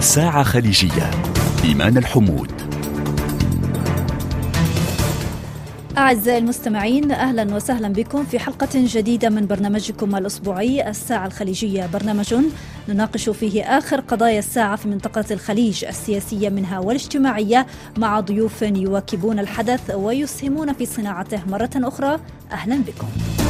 ساعة خليجية. إيمان الحمود. أعزائي المستمعين، أهلا وسهلا بكم في حلقة جديدة من برنامجكم الأسبوعي الساعة الخليجية، برنامج نناقش فيه آخر قضايا الساعة في منطقة الخليج السياسية منها والاجتماعية، مع ضيوف يواكبون الحدث ويسهمون في صناعته مرة أخرى. أهلا بكم.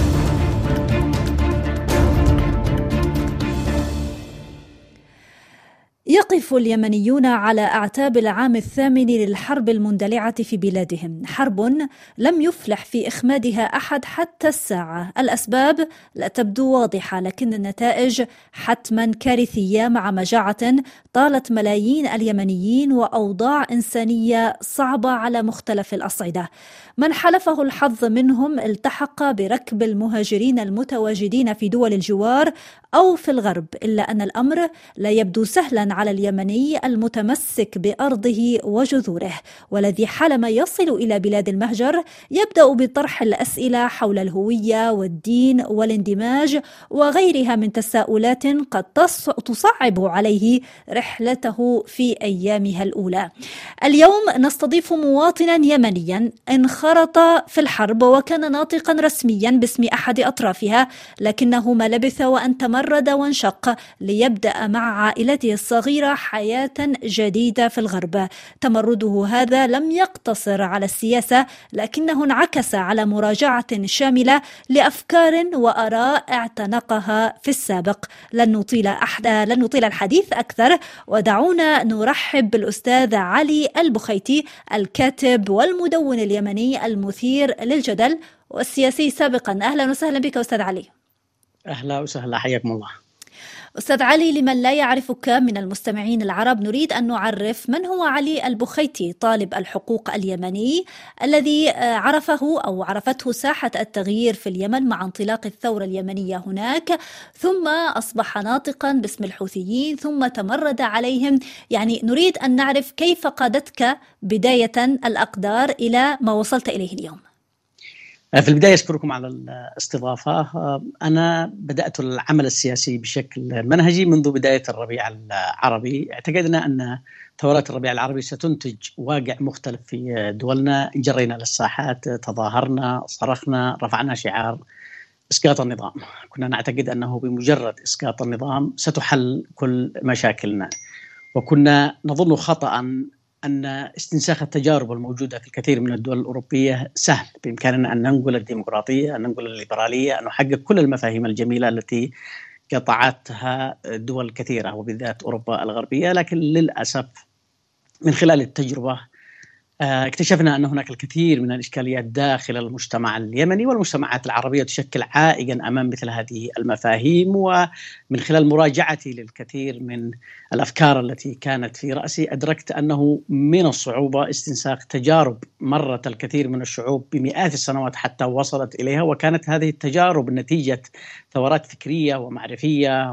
يقف اليمنيون على أعتاب العام الثامن للحرب المندلعة في بلادهم، حرب لم يفلح في إخمادها أحد حتى الساعة. الأسباب لا تبدو واضحة، لكن النتائج حتما كارثية، مع مجاعة طالت ملايين اليمنيين وأوضاع إنسانية صعبة على مختلف الأصعدة. من حلفه الحظ منهم التحق بركب المهاجرين المتواجدين في دول الجوار أو في الغرب، إلا أن الأمر لا يبدو سهلا على اليمني المتمسك بأرضه وجذوره، والذي حالما يصل إلى بلاد المهجر يبدأ بطرح الأسئلة حول الهوية والدين والاندماج وغيرها من تساؤلات قد تصعب عليه رحلته في أيامها الأولى. اليوم نستضيف مواطنا يمنيا انخرط في الحرب وكان ناطقا رسميا باسم أحد أطرافها، لكنه ما لبث وأن تمرد وانشق ليبدأ مع عائلته الصغيرة حياة جديدة في الغرب. تمرده هذا لم يقتصر على السياسة، لكنه انعكس على مراجعة شاملة لأفكار وآراء اعتنقها في السابق. لن نطيل الحديث أكثر، ودعونا نرحب بالأستاذ علي البخيتي، الكاتب والمدون اليمني المثير للجدل والسياسي سابقا. أهلا وسهلا بك أستاذ علي. أهلا وسهلا، حياكم الله. أستاذ علي، لمن لا يعرفك من المستمعين العرب نريد أن نعرف من هو علي البخيتي، طالب الحقوق اليمني الذي عرفته ساحة التغيير في اليمن مع انطلاق الثورة اليمنية هناك، ثم أصبح ناطقا باسم الحوثيين ثم تمرد عليهم. يعني نريد أن نعرف كيف قادتك بداية الأقدار إلى ما وصلت إليه اليوم. في البداية أشكركم على الاستضافة. أنا بدأت العمل السياسي بشكل منهجي منذ بداية الربيع العربي. اعتقدنا أن ثورات الربيع العربي ستنتج واقع مختلف في دولنا. جرينا للساحات، تظاهرنا، صرخنا، رفعنا شعار إسقاط النظام. كنا نعتقد أنه بمجرد إسقاط النظام ستحل كل مشاكلنا، وكنا نظن خطأ أن استنساخ التجارب الموجودة في الكثير من الدول الأوروبية سهل. بإمكاننا أن ننقل الديمقراطية، أن ننقل الليبرالية، أن نحقق كل المفاهيم الجميلة التي قطعتها دول كثيرة وبالذات أوروبا الغربية. لكن للأسف من خلال التجربة اكتشفنا أن هناك الكثير من الإشكاليات داخل المجتمع اليمني، والمجتمعات العربية تشكل عائقا أمام مثل هذه المفاهيم. ومن خلال مراجعتي للكثير من الأفكار التي كانت في رأسي أدركت أنه من الصعوبة استنساخ تجارب مرت الكثير من الشعوب بمئات السنوات حتى وصلت إليها، وكانت هذه التجارب نتيجة ثورات فكرية ومعرفية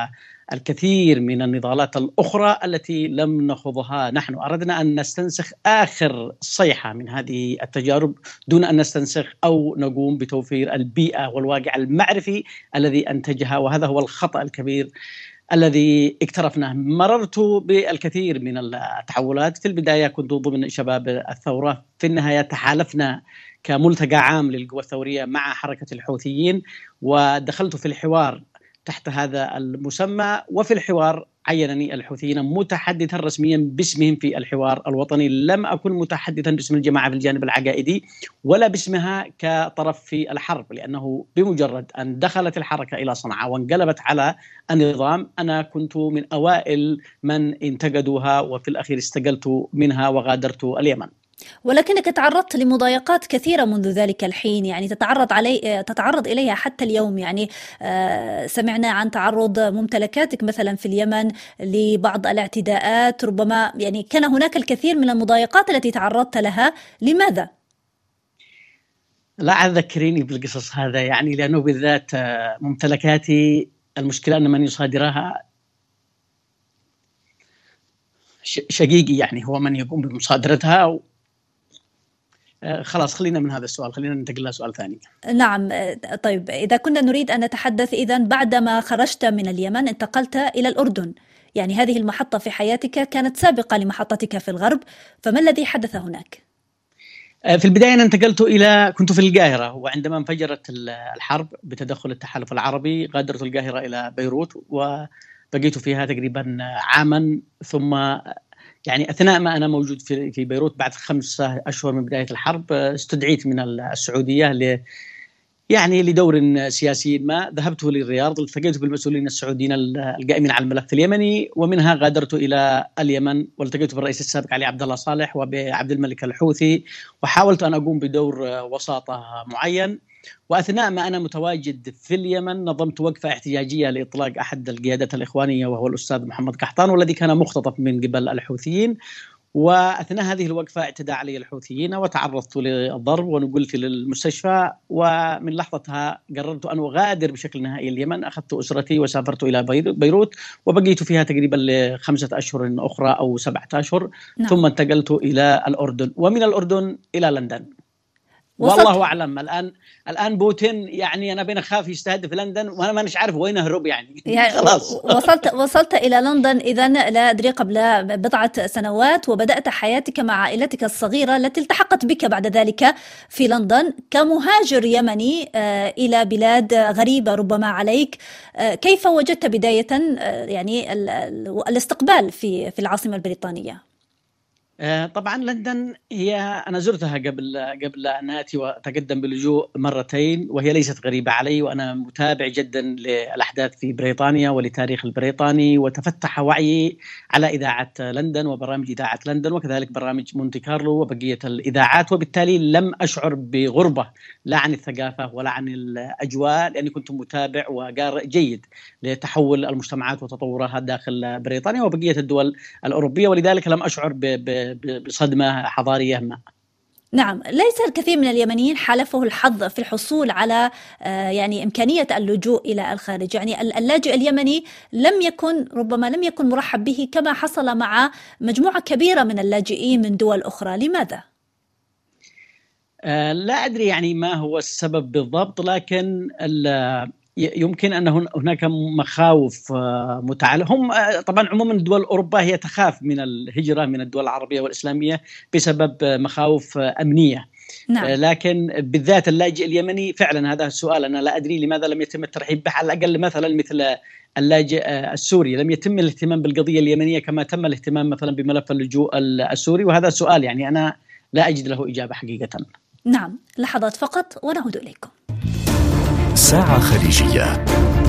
الكثير من النضالات الأخرى التي لم نخوضها نحن. أردنا أن نستنسخ آخر صيحة من هذه التجارب دون أن نستنسخ أو نقوم بتوفير البيئة والواقع المعرفي الذي أنتجها، وهذا هو الخطأ الكبير الذي اقترفناه. مررت بالكثير من التحولات. في البداية كنت ضمن شباب الثورة، في النهاية تحالفنا كملتقى عام للقوى الثورية مع حركة الحوثيين، ودخلت في الحوار تحت هذا المسمى. وفي الحوار عينني الحوثيين متحدثا رسميا باسمهم في الحوار الوطني. لم أكن متحدثا باسم الجماعة في الجانب العقائدي ولا باسمها كطرف في الحرب، لأنه بمجرد أن دخلت الحركة إلى صنعاء وانقلبت على النظام أنا كنت من أوائل من انتقدوها، وفي الأخير استقلت منها وغادرت اليمن. ولكنك تعرضت لمضايقات كثيرة منذ ذلك الحين، يعني تتعرض إليها حتى اليوم. يعني سمعنا عن تعرض ممتلكاتك مثلا في اليمن لبعض الاعتداءات، ربما يعني كان هناك الكثير من المضايقات التي تعرضت لها. لماذا؟ لا أذكريني بالقصص هذا، يعني لأنه بالذات ممتلكاتي المشكلة أن من يصادرها شقيقي، يعني هو من يقوم بمصادرتها. خلاص خلينا من هذا السؤال، خلينا ننتقل لسؤال ثاني. نعم، طيب إذا كنا نريد أن نتحدث، إذن بعدما خرجت من اليمن انتقلت إلى الأردن، يعني هذه المحطة في حياتك كانت سابقة لمحطتك في الغرب، فما الذي حدث هناك؟ في البداية أنا كنت في القاهرة، وعندما انفجرت الحرب بتدخل التحالف العربي غادرت القاهرة إلى بيروت، وبقيت فيها تقريبا عاما. ثم يعني أثناء ما أنا موجود في بيروت بعد 5 أشهر من بداية الحرب استدعيت من السعودية لدور سياسي ما. ذهبت للرياض، التقيت بالمسؤولين السعوديين القائمين على الملف اليمني، ومنها غادرت إلى اليمن والتقيت بالرئيس السابق علي عبد الله صالح وبعبد الملك الحوثي، وحاولت أن أقوم بدور وساطة معين. وأثناء ما أنا متواجد في اليمن نظمت وقفة احتجاجية لإطلاق أحد القيادات الإخوانية وهو الأستاذ محمد قحطان، والذي كان مختطف من قبل الحوثيين. وأثناء هذه الوقفة اعتدى علي الحوثيين وتعرضت للضرب ونقلت للمستشفى، ومن لحظتها قررت أن أغادر بشكل نهائي اليمن. أخذت أسرتي وسافرت إلى بيروت، وبقيت فيها تقريبا ل5 أشهر أخرى أو 7 أشهر. نعم. ثم انتقلت إلى الأردن، ومن الأردن إلى لندن. والله أعلم الآن بوتين يعني أنا بين خاف يستهدف لندن وأنا ما مش عارف وين أهرب يعني خلاص. وصلت إلى لندن إذن لا أدري قبل 4 سنوات، وبدأت حياتك مع عائلتك الصغيرة التي التحقت بك بعد ذلك في لندن كمهاجر يمني إلى بلاد غريبة ربما عليك. كيف وجدت بداية يعني الاستقبال في العاصمة البريطانية؟ طبعا لندن أنا زرتها قبل أن آتي وتقدم باللجوء مرتين، وهي ليست غريبة علي، وأنا متابع جدا للأحداث في بريطانيا ولتاريخ البريطاني، وتفتح وعيي على إذاعة لندن وبرامج إذاعة لندن وكذلك برامج مونتي كارلو وبقية الإذاعات، وبالتالي لم أشعر بغربة لا عن الثقافة ولا عن الأجواء، لأني كنت متابع وقارئ جيد لتحول المجتمعات وتطورها داخل بريطانيا وبقية الدول الأوروبية، ولذلك لم أشعر بصدمة حضارية ما. نعم، ليس الكثير من اليمنيين حالفه الحظ في الحصول على يعني إمكانية اللجوء إلى الخارج. يعني اللاجئ اليمني ربما لم يكن مرحب به كما حصل مع مجموعة كبيرة من اللاجئين من دول أخرى. لماذا؟ لا أدري يعني ما هو السبب بالضبط، لكن يمكن أن هناك مخاوف متعلقة. هم طبعا عموما دول أوروبا هي تخاف من الهجرة من الدول العربية والإسلامية بسبب مخاوف أمنية. نعم. لكن بالذات اللاجئ اليمني فعلا هذا السؤال أنا لا أدري لماذا لم يتم الترحيب به. على الأقل مثل اللاجئ السوري لم يتم الاهتمام بالقضية اليمنية كما تم الاهتمام مثلا بملف اللجوء السوري، وهذا سؤال يعني أنا لا أجد له إجابة حقيقة. نعم، لحظات فقط ونعود إليكم. ساعة خليجية.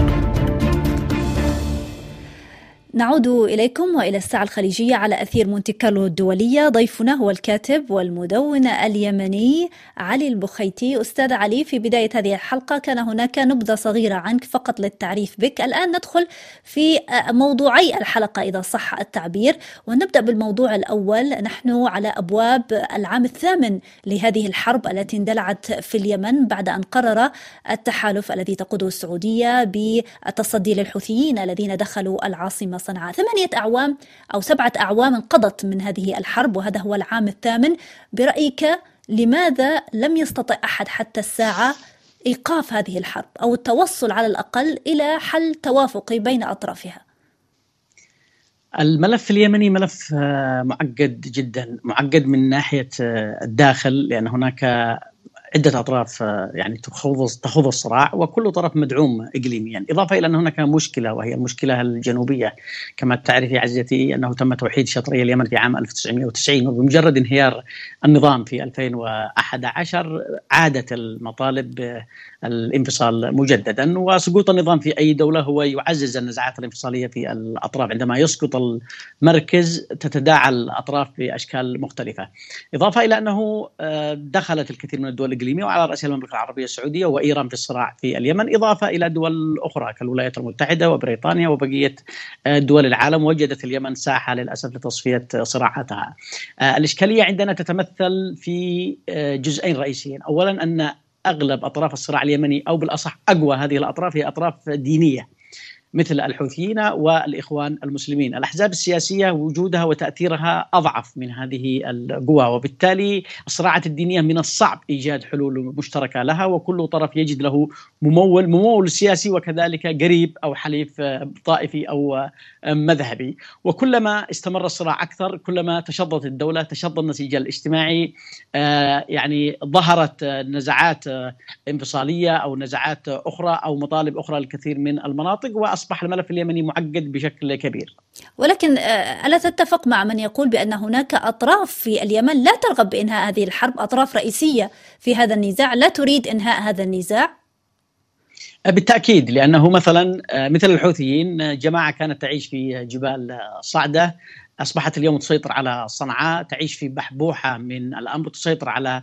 نعود إليكم وإلى الساعة الخليجية على أثير مونتي كارلو الدولية. ضيفنا هو الكاتب والمدون اليمني علي البخيتي. أستاذ علي، في بداية هذه الحلقة كان هناك نبذة صغيرة عنك فقط للتعريف بك. الآن ندخل في موضوعي الحلقة إذا صح التعبير، ونبدأ بالموضوع الأول. نحن على أبواب العام 8 لهذه الحرب التي اندلعت في اليمن بعد أن قرر التحالف الذي تقوده السعودية بالتصدي للحوثيين الذين دخلوا العاصمة صنعاء. 8 أعوام أو 7 أعوام انقضت من هذه الحرب، وهذا هو العام 8. برأيك لماذا لم يستطع أحد حتى الساعة إيقاف هذه الحرب أو التوصل على الأقل إلى حل توافقي بين أطرافها؟ الملف اليمني ملف معقد جدا، معقد من ناحية الداخل، لأن هناك عدة أطراف يعني تخوض الصراع، وكل طرف مدعوم إقليميا، إضافة إلى أن هناك مشكلة وهي المشكلة الجنوبية. كما تعرف يا عزيزتي أنه تم توحيد شطري اليمن في عام 1990، وبمجرد انهيار النظام في 2011 عادت المطالب بالانفصال مجددا، وسقوط النظام في أي دولة هو يعزز النزاعات الانفصالية في الأطراف. عندما يسقط المركز تتداعى الأطراف بأشكال مختلفة، إضافة إلى أنه دخلت الكثير من الدول الإقليمية وعلى رأسها المملكة العربية السعودية وإيران في الصراع في اليمن، إضافة إلى دول أخرى كالولايات المتحدة وبريطانيا وبقية دول العالم. وجدت اليمن ساحة للأسف لتصفية صراعاتها. الإشكالية عندنا تتمثل في جزئين رئيسيين. أولا أن أغلب أطراف الصراع اليمني أو بالأصح أقوى هذه الأطراف هي أطراف دينية، مثل الحوثيين والإخوان المسلمين. الأحزاب السياسية وجودها وتأثيرها أضعف من هذه القوى، وبالتالي الصراعات الدينية من الصعب إيجاد حلول مشتركة لها، وكل طرف يجد له ممول سياسي وكذلك قريب أو حليف طائفي أو مذهبي. وكلما استمر الصراع أكثر كلما تشظت الدولة، تشظ النسيج الاجتماعي، يعني ظهرت نزعات انفصالية أو نزعات أخرى أو مطالب أخرى للكثير من المناطق، وأصبح الملف اليمني معقد بشكل كبير. ولكن ألا تتفق مع من يقول بأن هناك أطراف في اليمن لا ترغب بإنهاء هذه الحرب، أطراف رئيسية في هذا النزاع لا تريد إنهاء هذا النزاع؟ بالتأكيد، لأنه مثلا مثل الحوثيين جماعة كانت تعيش في جبال صعدة، أصبحت اليوم تسيطر على صنعاء، تعيش في بحبوحة من الأمر، تسيطر على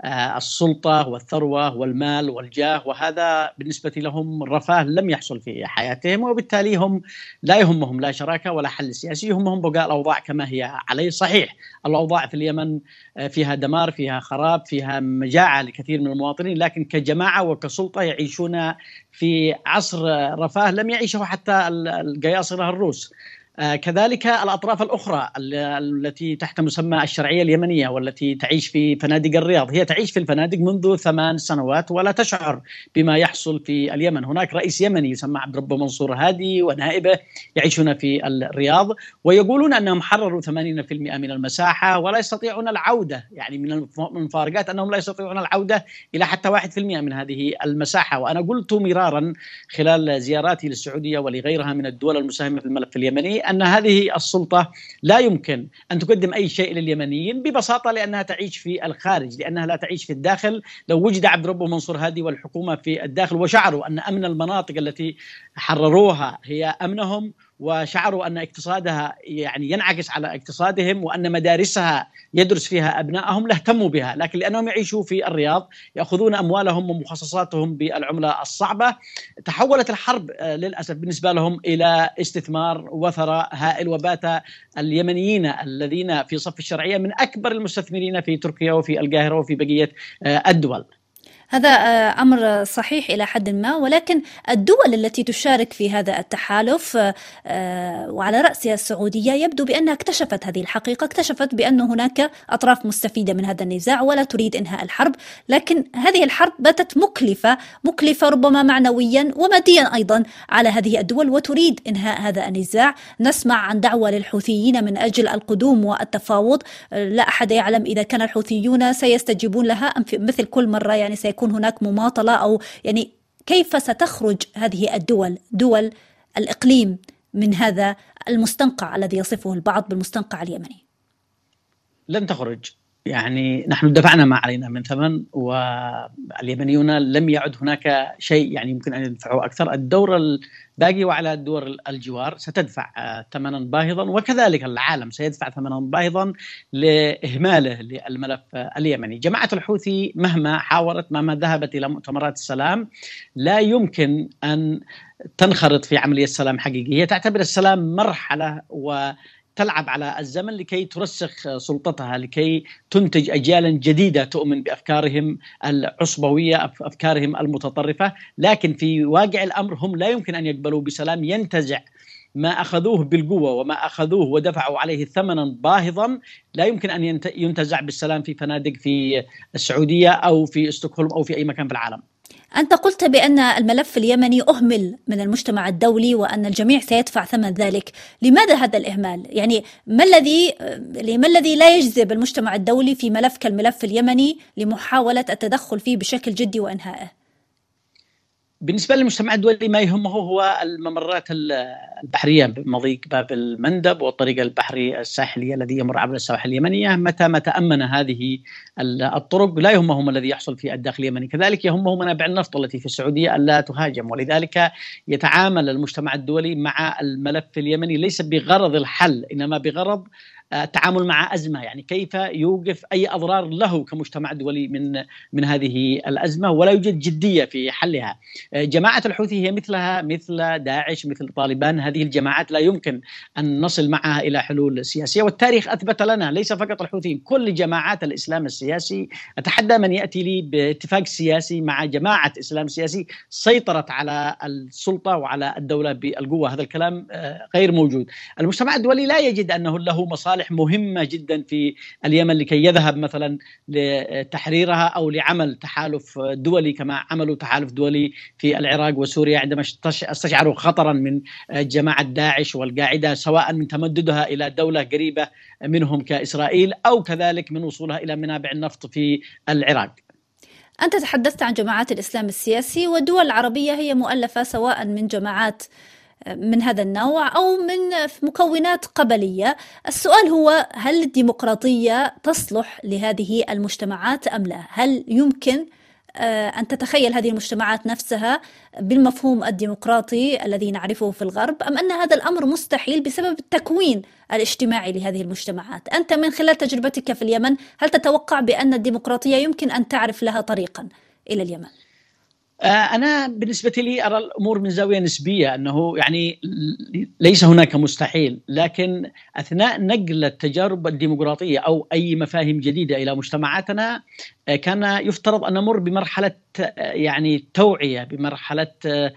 السلطة والثروة والمال والجاه، وهذا بالنسبة لهم رفاه لم يحصل في حياتهم، وبالتالي هم لا يهمهم لا شراكة ولا حل سياسي، يهمهم بقاء الأوضاع كما هي عليه. صحيح الأوضاع في اليمن فيها دمار، فيها خراب، فيها مجاعة لكثير من المواطنين، لكن كجماعة وكسلطة يعيشون في عصر رفاه لم يعيشه حتى القياصرة الروس. كذلك الأطراف الأخرى التي تحت مسمى الشرعية اليمنية والتي تعيش في فنادق الرياض، هي تعيش في الفنادق منذ 8 سنوات ولا تشعر بما يحصل في اليمن. هناك رئيس يمني يسمى عبد ربه منصور هادي ونائبه يعيشون في الرياض، ويقولون أنهم حرروا 80% من المساحة ولا يستطيعون العودة، يعني من المفارقات أنهم لا يستطيعون العودة إلى حتى 1% من هذه المساحة. وأنا قلت مرارا خلال زياراتي للسعودية ولغيرها من الدول المساهمة في الملف اليمني أن هذه السلطة لا يمكن أن تقدم أي شيء لليمنيين ببساطة لأنها تعيش في الخارج، لأنها لا تعيش في الداخل. لو وجد عبد ربه منصور هادي والحكومة في الداخل وشعروا أن أمن المناطق التي حرروها هي أمنهم، وشعروا أن اقتصادها يعني ينعكس على اقتصادهم، وأن مدارسها يدرس فيها أبنائهم، لاهتموا بها. لكن لأنهم يعيشوا في الرياض يأخذون أموالهم ومخصصاتهم بالعملة الصعبة، تحولت الحرب للأسف بالنسبة لهم إلى استثمار وثراء هائل، وبات اليمنيين الذين في صف الشرعية من أكبر المستثمرين في تركيا وفي القاهرة وفي بقية الدول. هذا أمر صحيح إلى حد ما، ولكن الدول التي تشارك في هذا التحالف وعلى رأسها السعودية يبدو بأنها اكتشفت هذه الحقيقة، اكتشفت بأن هناك أطراف مستفيدة من هذا النزاع ولا تريد إنهاء الحرب، لكن هذه الحرب باتت مكلفة ربما معنويا وماديا أيضا على هذه الدول، وتريد إنهاء هذا النزاع. نسمع عن دعوة للحوثيين من أجل القدوم والتفاوض، لا أحد يعلم إذا كان الحوثيون سيستجيبون لها أم مثل كل مرة يعني يكون هناك مماطلة، أو يعني كيف ستخرج هذه دول الإقليم من هذا المستنقع الذي يصفه البعض بالمستنقع اليمني؟ لن تخرج، يعني نحن دفعنا ما علينا من ثمن، واليمنيون لم يعد هناك شيء يعني يمكن أن يدفعوا أكثر. الدور الباقي وعلى الدول الجوار ستدفع ثمنا باهظا، وكذلك العالم سيدفع ثمنا باهظا لإهماله للملف اليمني. جماعة الحوثي مهما حاولت، مهما ذهبت إلى مؤتمرات السلام، لا يمكن أن تنخرط في عملية سلام حقيقية. هي تعتبر السلام مرحلة تلعب على الزمن لكي ترسخ سلطتها، لكي تنتج أجيالا جديدة تؤمن بأفكارهم العصبوية، أفكارهم المتطرفة. لكن في واقع الأمر هم لا يمكن أن يقبلوا بسلام ينتزع ما أخذوه بالقوة وما أخذوه ودفعوا عليه ثمنا باهظا، لا يمكن أن ينتزع بالسلام في فنادق في السعودية أو في ستوكهولم أو في أي مكان في العالم. أنت قلت بأن الملف اليمني أهمل من المجتمع الدولي وأن الجميع سيدفع ثمن ذلك. لماذا هذا الإهمال؟ يعني ما الذي لا يجذب المجتمع الدولي في ملف كالملف اليمني لمحاولة التدخل فيه بشكل جدي وإنهائه؟ بالنسبة للمجتمع الدولي ما يهمه هو الممرات البحرية بمضيق باب المندب والطريق البحري الساحلي الذي يمر عبر السواحل اليمنية. متى ما تأمن هذه الطرق لا يهمهم الذي يحصل في الداخل اليمني. كذلك يهمهم منابع النفط التي في السعودية ألا تهاجم، ولذلك يتعامل المجتمع الدولي مع الملف اليمني ليس بغرض الحل، إنما بغرض التعامل مع أزمة، يعني كيف يوقف أي أضرار له كمجتمع دولي من هذه الأزمة، ولا يوجد جدية في حلها. جماعة الحوثي هي مثلها مثل داعش، مثل طالبان، هذه الجماعات لا يمكن أن نصل معها إلى حلول سياسية، والتاريخ أثبت لنا ليس فقط الحوثي، كل جماعات الإسلام السياسي. أتحدى من يأتي لي باتفاق سياسي مع جماعة إسلام سياسي سيطرت على السلطة وعلى الدولة بالقوة، هذا الكلام غير موجود. المجتمع الدولي لا يجد أنه له مصالح مهمة جدا في اليمن لكي يذهب مثلا لتحريرها أو لعمل تحالف دولي كما عملوا تحالف دولي في العراق وسوريا عندما استشعروا خطرا من جماعة داعش والقاعدة، سواء من تمددها إلى دولة قريبة منهم كإسرائيل أو كذلك من وصولها إلى منابع النفط في العراق. أنت تحدثت عن جماعات الإسلام السياسي، والدول العربية هي مؤلفة سواء من جماعات من هذا النوع أو من مكونات قبلية. السؤال هو: هل الديمقراطية تصلح لهذه المجتمعات أم لا؟ هل يمكن أن تتخيل هذه المجتمعات نفسها بالمفهوم الديمقراطي الذي نعرفه في الغرب، أم أن هذا الأمر مستحيل بسبب التكوين الاجتماعي لهذه المجتمعات؟ أنت من خلال تجربتك في اليمن، هل تتوقع بأن الديمقراطية يمكن أن تعرف لها طريقا إلى اليمن؟ أنا بالنسبة لي أرى الأمور من زاوية نسبية، أنه يعني ليس هناك مستحيل، لكن أثناء نقل التجارب الديمقراطية أو أي مفاهيم جديدة إلى مجتمعاتنا كان يفترض أن نمر بمرحلة يعني توعية، بمرحلة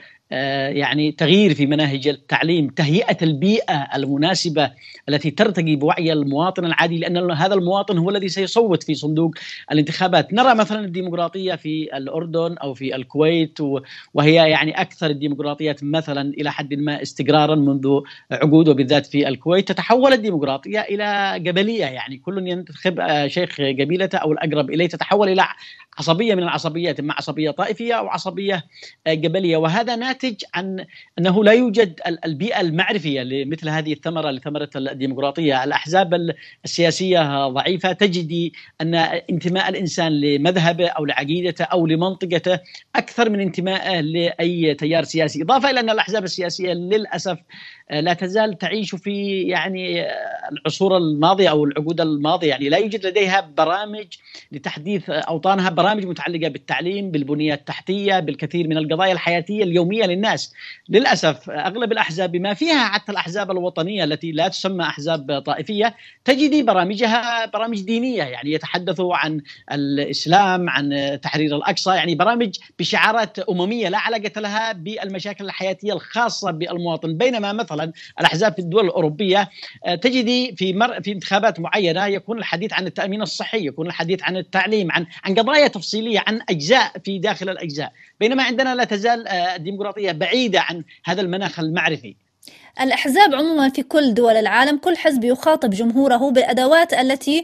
يعني تغيير في مناهج التعليم، تهيئة البيئة المناسبة التي ترتقي بوعي المواطن العادي، لأن هذا المواطن هو الذي سيصوت في صندوق الانتخابات. نرى مثلا الديمقراطية في الأردن أو في الكويت، وهي يعني أكثر الديمقراطيات مثلا إلى حد ما استقرارا منذ عقود، وبالذات في الكويت تتحول الديمقراطية إلى قبلية، يعني كل ينتخب شيخ قبيلته أو الأقرب إليه، تتحول إلى عصبية من العصبيات، إما عصبية طائفية أو عصبية قبلية، وهذا ناتج عن أنه لا يوجد البيئة المعرفية لمثل هذه الثمرة، لثمرة الديمقراطية. الأحزاب السياسية ضعيفة، تجدي أن انتماء الإنسان لمذهبه أو لعقيدته أو لمنطقته أكثر من انتمائه لأي تيار سياسي، إضافة إلى أن الأحزاب السياسية للأسف لا تزال تعيش في يعني العصور الماضية أو العقود الماضية، يعني لا يوجد لديها برامج لتحديث أوطانها، برامج متعلقة بالتعليم، بالبنية التحتية، بالكثير من القضايا الحياتية اليومية للناس. للأسف أغلب الأحزاب بما فيها حتى الأحزاب الوطنية التي لا تسمى أحزاب طائفية تجدي برامجها برامج دينية، يعني يتحدثوا عن الإسلام، عن تحرير الأقصى، يعني برامج بشعارات أممية لا علاقة لها بالمشاكل الحياتية الخاصة بالمواطن. بينما مثلا الأحزاب في الدول الأوروبية تجدي في انتخابات معينة يكون الحديث عن التأمين الصحي، يكون الحديث عن التعليم، عن قضايا تفصيلية، عن أجزاء في داخل الأجزاء، بينما عندنا لا تزال الديمقراطية بعيدة عن هذا المناخ المعرفي. الأحزاب عموما في كل دول العالم، كل حزب يخاطب جمهوره بالأدوات التي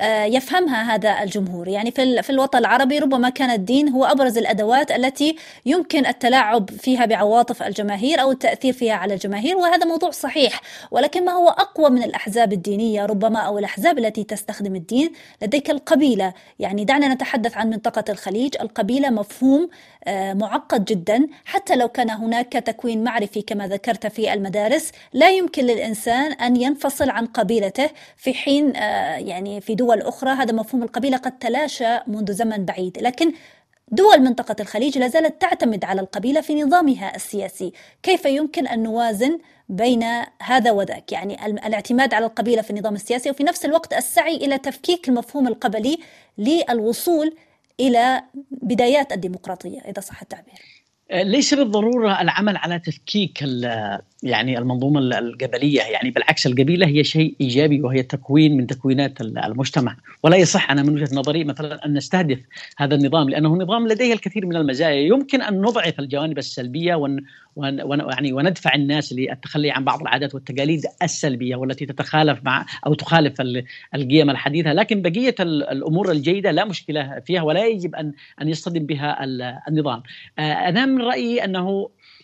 يفهمها هذا الجمهور. يعني في الوطن العربي ربما كان الدين هو أبرز الأدوات التي يمكن التلاعب فيها بعواطف الجماهير أو التأثير فيها على الجماهير، وهذا موضوع صحيح. ولكن ما هو أقوى من الأحزاب الدينية ربما أو الأحزاب التي تستخدم الدين؟ لديك القبيلة. يعني دعنا نتحدث عن منطقة الخليج. القبيلة مفهوم معقد جدا، حتى لو كان هناك تكوين معرفي كما ذكرت في المدارس، لا يمكن للإنسان أن ينفصل عن قبيلته، في حين يعني في دول أخرى هذا مفهوم القبيلة قد تلاشى منذ زمن بعيد. لكن دول منطقة الخليج لا زالت تعتمد على القبيلة في نظامها السياسي. كيف يمكن أن نوازن بين هذا وذاك؟ يعني الاعتماد على القبيلة في النظام السياسي، وفي نفس الوقت السعي إلى تفكيك المفهوم القبلي للوصول إلى بدايات الديمقراطية، إذا صح التعبير. ليس بالضرورة العمل على تفكيك يعني المنظومة القبلية، يعني بالعكس القبيلة هي شيء إيجابي وهي تكوين من تكوينات المجتمع، ولا يصح أنا من وجهة نظري مثلا أن نستهدف هذا النظام، لأنه نظام لديه الكثير من المزايا. يمكن أن نضعف الجوانب السلبية يعني وندفع الناس للتخلي عن بعض العادات والتقاليد السلبية والتي تتخالف مع أو تخالف القيم الحديثة، لكن بقية الأمور الجيدة لا مشكلة فيها ولا يجب أن يصطدم بها النظام. أنا من رأيي أنه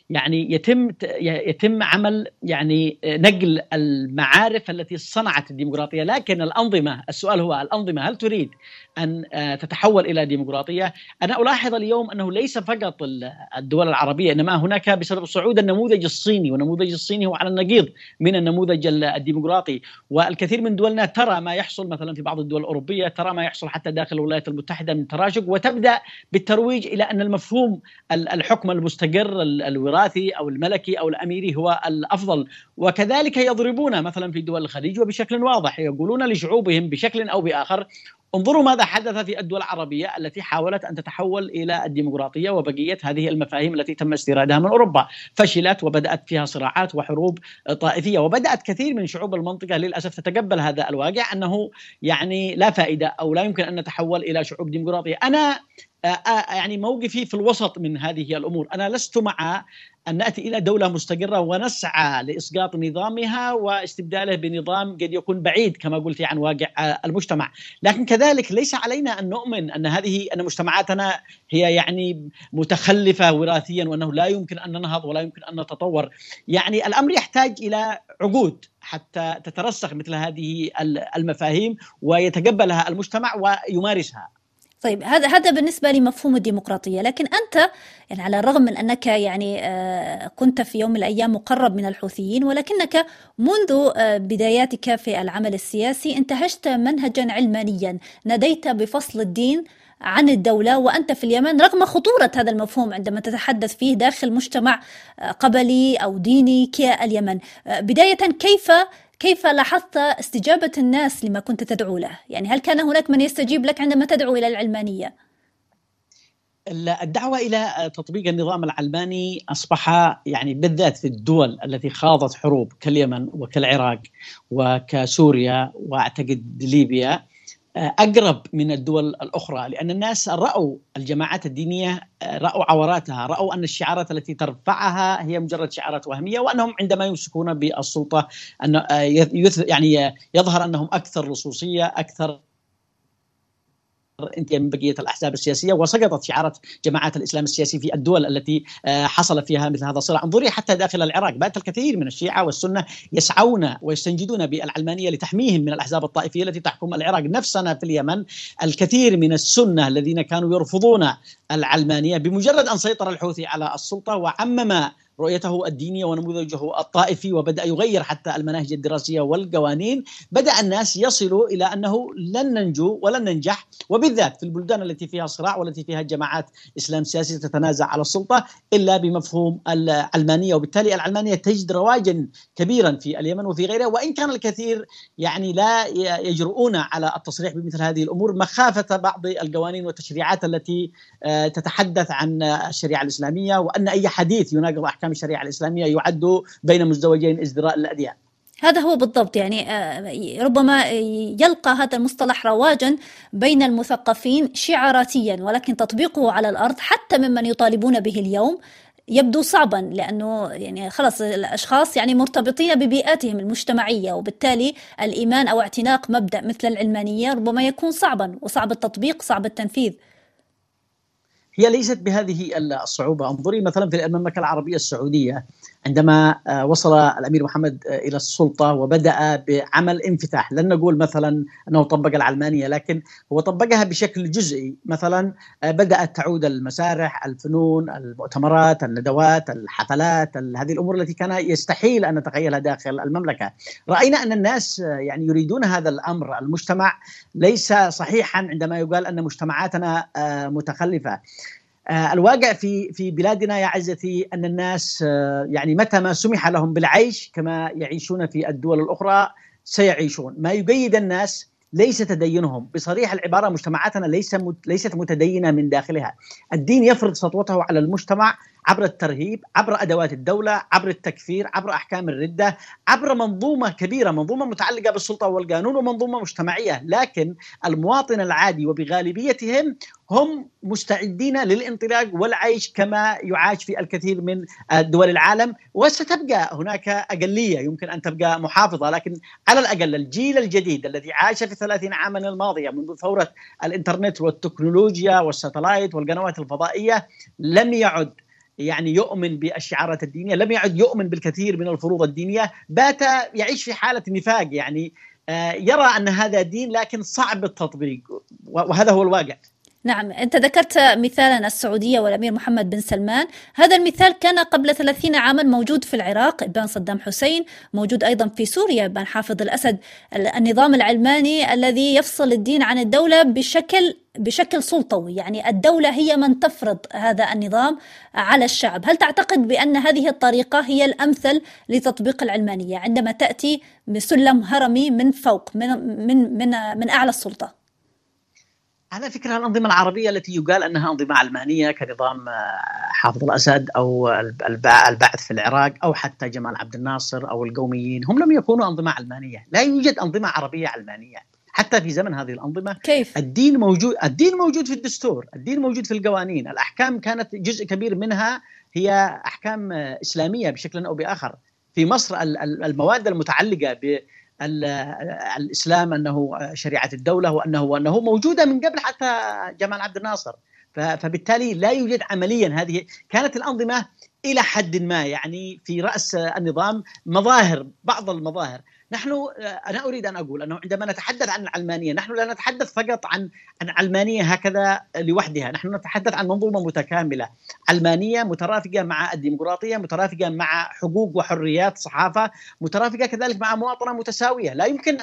يعني يتم عمل يعني نقل المعارف التي صنعت الديمقراطية. لكن السؤال هو الأنظمة هل تريد أن تتحول إلى ديمقراطية؟ أنا ألاحظ اليوم أنه ليس فقط الدول العربية، إنما هناك بسبب صعود النموذج الصيني، والنموذج الصيني هو على النقيض من النموذج الديمقراطي. والكثير من دولنا ترى ما يحصل مثلا في بعض الدول الأوروبية، ترى ما يحصل حتى داخل الولايات المتحدة من تراجع، وتبدأ بالترويج إلى أن المفهوم الحكم المستقر الوراثي أو الملكي أو الأميري هو الأفضل. وكذلك يضربون مثلا في دول الخليج وبشكل واضح، يقولون لشعوبهم بشكل أو بآخر انظروا ماذا حدث في الدول العربية التي حاولت أن تتحول إلى الديمقراطية، وبقية هذه المفاهيم التي تم استيرادها من أوروبا فشلت، وبدأت فيها صراعات وحروب طائفية، وبدأت كثير من شعوب المنطقة للأسف تتقبل هذا الواقع أنه يعني لا فائدة أو لا يمكن أن نتحول إلى شعوب ديمقراطية. أنا يعني موقفي في الوسط من هذه الأمور. أنا لست مع أن نأتي إلى دولة مستقرة ونسعى لإسقاط نظامها واستبداله بنظام قد يكون بعيد كما قلت عن واقع المجتمع. لكن كذلك ليس علينا أن نؤمن أن مجتمعاتنا هي يعني متخلفة وراثيا، وأنه لا يمكن أن ننهض ولا يمكن أن نتطور. يعني الأمر يحتاج إلى عقود حتى تترسخ مثل هذه المفاهيم ويتقبلها المجتمع ويمارسها. طيب هذا بالنسبة لمفهوم الديمقراطية. لكن أنت يعني على الرغم من أنك يعني كنت في يوم من الأيام مقرب من الحوثيين، ولكنك منذ بداياتك في العمل السياسي انتهجت منهجا علمانيا، ناديت بفصل الدين عن الدولة وأنت في اليمن، رغم خطورة هذا المفهوم عندما تتحدث فيه داخل مجتمع قبلي أو ديني كاليمن. بداية كيف لاحظت استجابة الناس لما كنت تدعو له؟ يعني هل كان هناك من يستجيب لك عندما تدعو إلى العلمانية؟ الدعوة إلى تطبيق النظام العلماني أصبح يعني بالذات في الدول التي خاضت حروب كاليمن وكالعراق وكسوريا وأعتقد ليبيا أقرب من الدول الأخرى، لأن الناس رأوا الجماعات الدينية، رأوا عوراتها، رأوا أن الشعارات التي ترفعها هي مجرد شعارات وهمية، وأنهم عندما يمسكون بالسلطة أن يعني يظهر أنهم أكثر لصوصية، أكثر انتهى من بقية الأحزاب السياسية، وسقطت شعارات جماعات الإسلام السياسي في الدول التي حصل فيها مثل هذا الصراع. انظري حتى داخل العراق بات الكثير من الشيعة والسنة يسعون ويستنجدون بالعلمانية لتحميهم من الأحزاب الطائفية التي تحكم العراق. نفسنا في اليمن الكثير من السنة الذين كانوا يرفضون العلمانية بمجرد أن سيطر الحوثي على السلطة وعمم رؤيته الدينية ونموذجه الطائفي وبدأ يغير حتى المناهج الدراسية والقوانين، بدأ الناس يصلوا إلى أنه لن ننجو ولن ننجح، وبالذات في البلدان التي فيها صراع والتي فيها جماعات إسلام سياسي تتنازع على السلطة، إلا بمفهوم العلمانية. وبالتالي العلمانية تجد رواجا كبيرا في اليمن وفي غيرها، وإن كان الكثير يعني لا يجرؤون على التصريح بمثل هذه الأمور مخافة بعض القوانين والتشريعات التي تتحدث عن الشريعة الإسلامية، وأن أي حديث يناقض أحكام الشريعة الإسلامية يعد بين مزدوجين ازدراء الأديان. هذا هو بالضبط. يعني ربما يلقى هذا المصطلح رواجا بين المثقفين شعاراتيا، ولكن تطبيقه على الأرض حتى ممن يطالبون به اليوم يبدو صعبا، لأنه يعني خلاص الأشخاص يعني مرتبطين ببيئاتهم المجتمعية، وبالتالي الإيمان أو اعتناق مبدأ مثل العلمانية ربما يكون صعبا، وصعب التطبيق، صعب التنفيذ. هي ليست بهذه الصعوبة. انظري مثلا في المملكة العربية السعودية عندما وصل الأمير محمد إلى السلطة وبدأ بعمل انفتاح، لن نقول مثلا أنه طبق العلمانية، لكن هو طبقها بشكل جزئي. مثلا بدأت تعود المسارح، الفنون، المؤتمرات، الندوات، الحفلات، هذه الأمور التي كان يستحيل أن نتخيلها داخل المملكة. رأينا أن الناس يعني يريدون هذا الأمر. المجتمع ليس صحيحا عندما يقال أن مجتمعاتنا متخلفة. الواقع في بلادنا يا عزتي أن الناس يعني متى ما سمح لهم بالعيش كما يعيشون في الدول الأخرى سيعيشون. ما يقيد الناس ليس تدينهم. بصريح العبارة مجتمعاتنا ليست متدينة من داخلها. الدين يفرض سطوته على المجتمع عبر الترهيب، عبر أدوات الدولة، عبر التكفير، عبر أحكام الردة، عبر منظومة كبيرة، منظومة متعلقة بالسلطة والقانون ومنظومة مجتمعية. لكن المواطن العادي وبغالبيتهم هم مستعدين للانطلاق والعيش كما يعاش في الكثير من دول العالم. وستبقى هناك أقلية يمكن أن تبقى محافظة، لكن على الأقل الجيل الجديد الذي عاش في 30 عاما الماضية منذ ثورة الإنترنت والتكنولوجيا والساتلايت والقنوات الفضائية لم يعد يعني يؤمن بالشعارات الدينية، لم يعد يؤمن بالكثير من الفروض الدينية، بات يعيش في حالة نفاق، يعني يرى أن هذا دين لكن صعب التطبيق، وهذا هو الواقع. نعم، أنت ذكرت مثالا السعودية والأمير محمد بن سلمان. هذا المثال كان قبل 30 عاما موجود في العراق إبان صدام حسين، موجود أيضا في سوريا إبان حافظ الأسد. النظام العلماني الذي يفصل الدين عن الدولة بشكل سلطوي، يعني الدولة هي من تفرض هذا النظام على الشعب. هل تعتقد بأن هذه الطريقة هي الأمثل لتطبيق العلمانية عندما تأتي بسلم هرمي من فوق، من أعلى السلطة؟ على فكرة الأنظمة العربية التي يقال أنها أنظمة علمانية كنظام حافظ الأسد أو البعث في العراق أو حتى جمال عبد الناصر أو القوميين، هم لم يكونوا أنظمة علمانية. لا يوجد أنظمة عربية علمانية حتى في زمن هذه الأنظمة. كيف؟ الدين موجود في الدستور، الدين موجود في القوانين، الأحكام كانت جزء كبير منها هي أحكام إسلامية بشكل أو بآخر. في مصر المواد المتعلقة الإسلام أنه شريعة الدولة وأنه موجودة من قبل حتى جمال عبد الناصر، فبالتالي لا يوجد عمليا. هذه كانت الأنظمة إلى حد ما يعني في رأس النظام بعض المظاهر. أنا أريد أن أقول أنه عندما نتحدث عن العلمانية نحن لا نتحدث فقط عن علمانية هكذا لوحدها، نحن نتحدث عن منظومة متكاملة، علمانية مترافقة مع الديمقراطية، مترافقة مع حقوق وحريات صحافة، مترافقة كذلك مع مواطنة متساوية. لا يمكن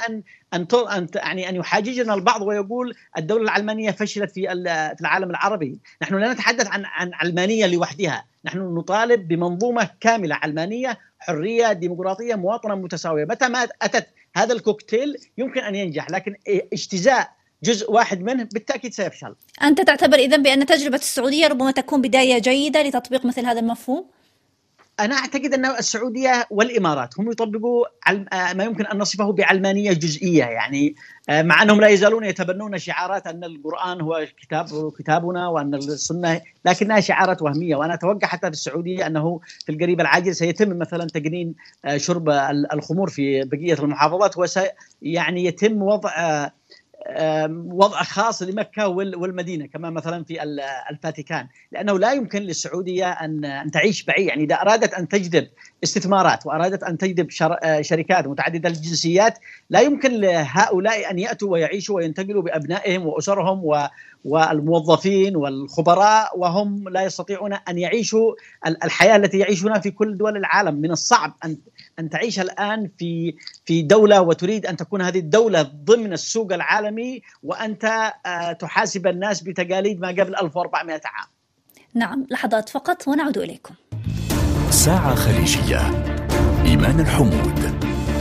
أن يحاججنا البعض ويقول الدولة العلمانية فشلت في العالم العربي. نحن لا نتحدث عن علمانية لوحدها، نحن نطالب بمنظومة كاملة علمانية، حرية، ديمقراطية، مواطنة متساوية. متى ما أتت هذا الكوكتيل يمكن أن ينجح، لكن اجتزاء جزء واحد منه بالتأكيد سيفشل. أنت تعتبر إذن بأن تجربة السعودية ربما تكون بداية جيدة لتطبيق مثل هذا المفهوم؟ أنا أعتقد أن السعودية والإمارات هم يطبقوا ما يمكن أن نصفه بعلمانية جزئية، يعني مع أنهم لا يزالون يتبنون شعارات أن القرآن هو كتابنا وأن السنة، لكنها شعارات وهمية. وأنا أتوقع حتى في السعودية أنه في القريب العاجل سيتم مثلا تقنين شرب الخمور في بقية المحافظات، يعني يتم وضع خاص لمكة والمدينة كما مثلا في الفاتيكان، لأنه لا يمكن للسعودية أن تعيش بعيد. يعني إذا أرادت أن تجذب استثمارات وأرادت أن تجذب شركات متعددة الجنسيات، لا يمكن لهؤلاء أن يأتوا ويعيشوا وينتقلوا بأبنائهم وأسرهم والموظفين والخبراء وهم لا يستطيعون أن يعيشوا الحياة التي يعيشونها في كل دول العالم. من الصعب أن تعيش الآن في دولة وتريد أن تكون هذه الدولة ضمن السوق العالمي وأنت تحاسب الناس بتقاليد ما قبل 1400 عام. نعم، لحظات فقط ونعود إليكم. ساعة خليجية، إيمان الحمود.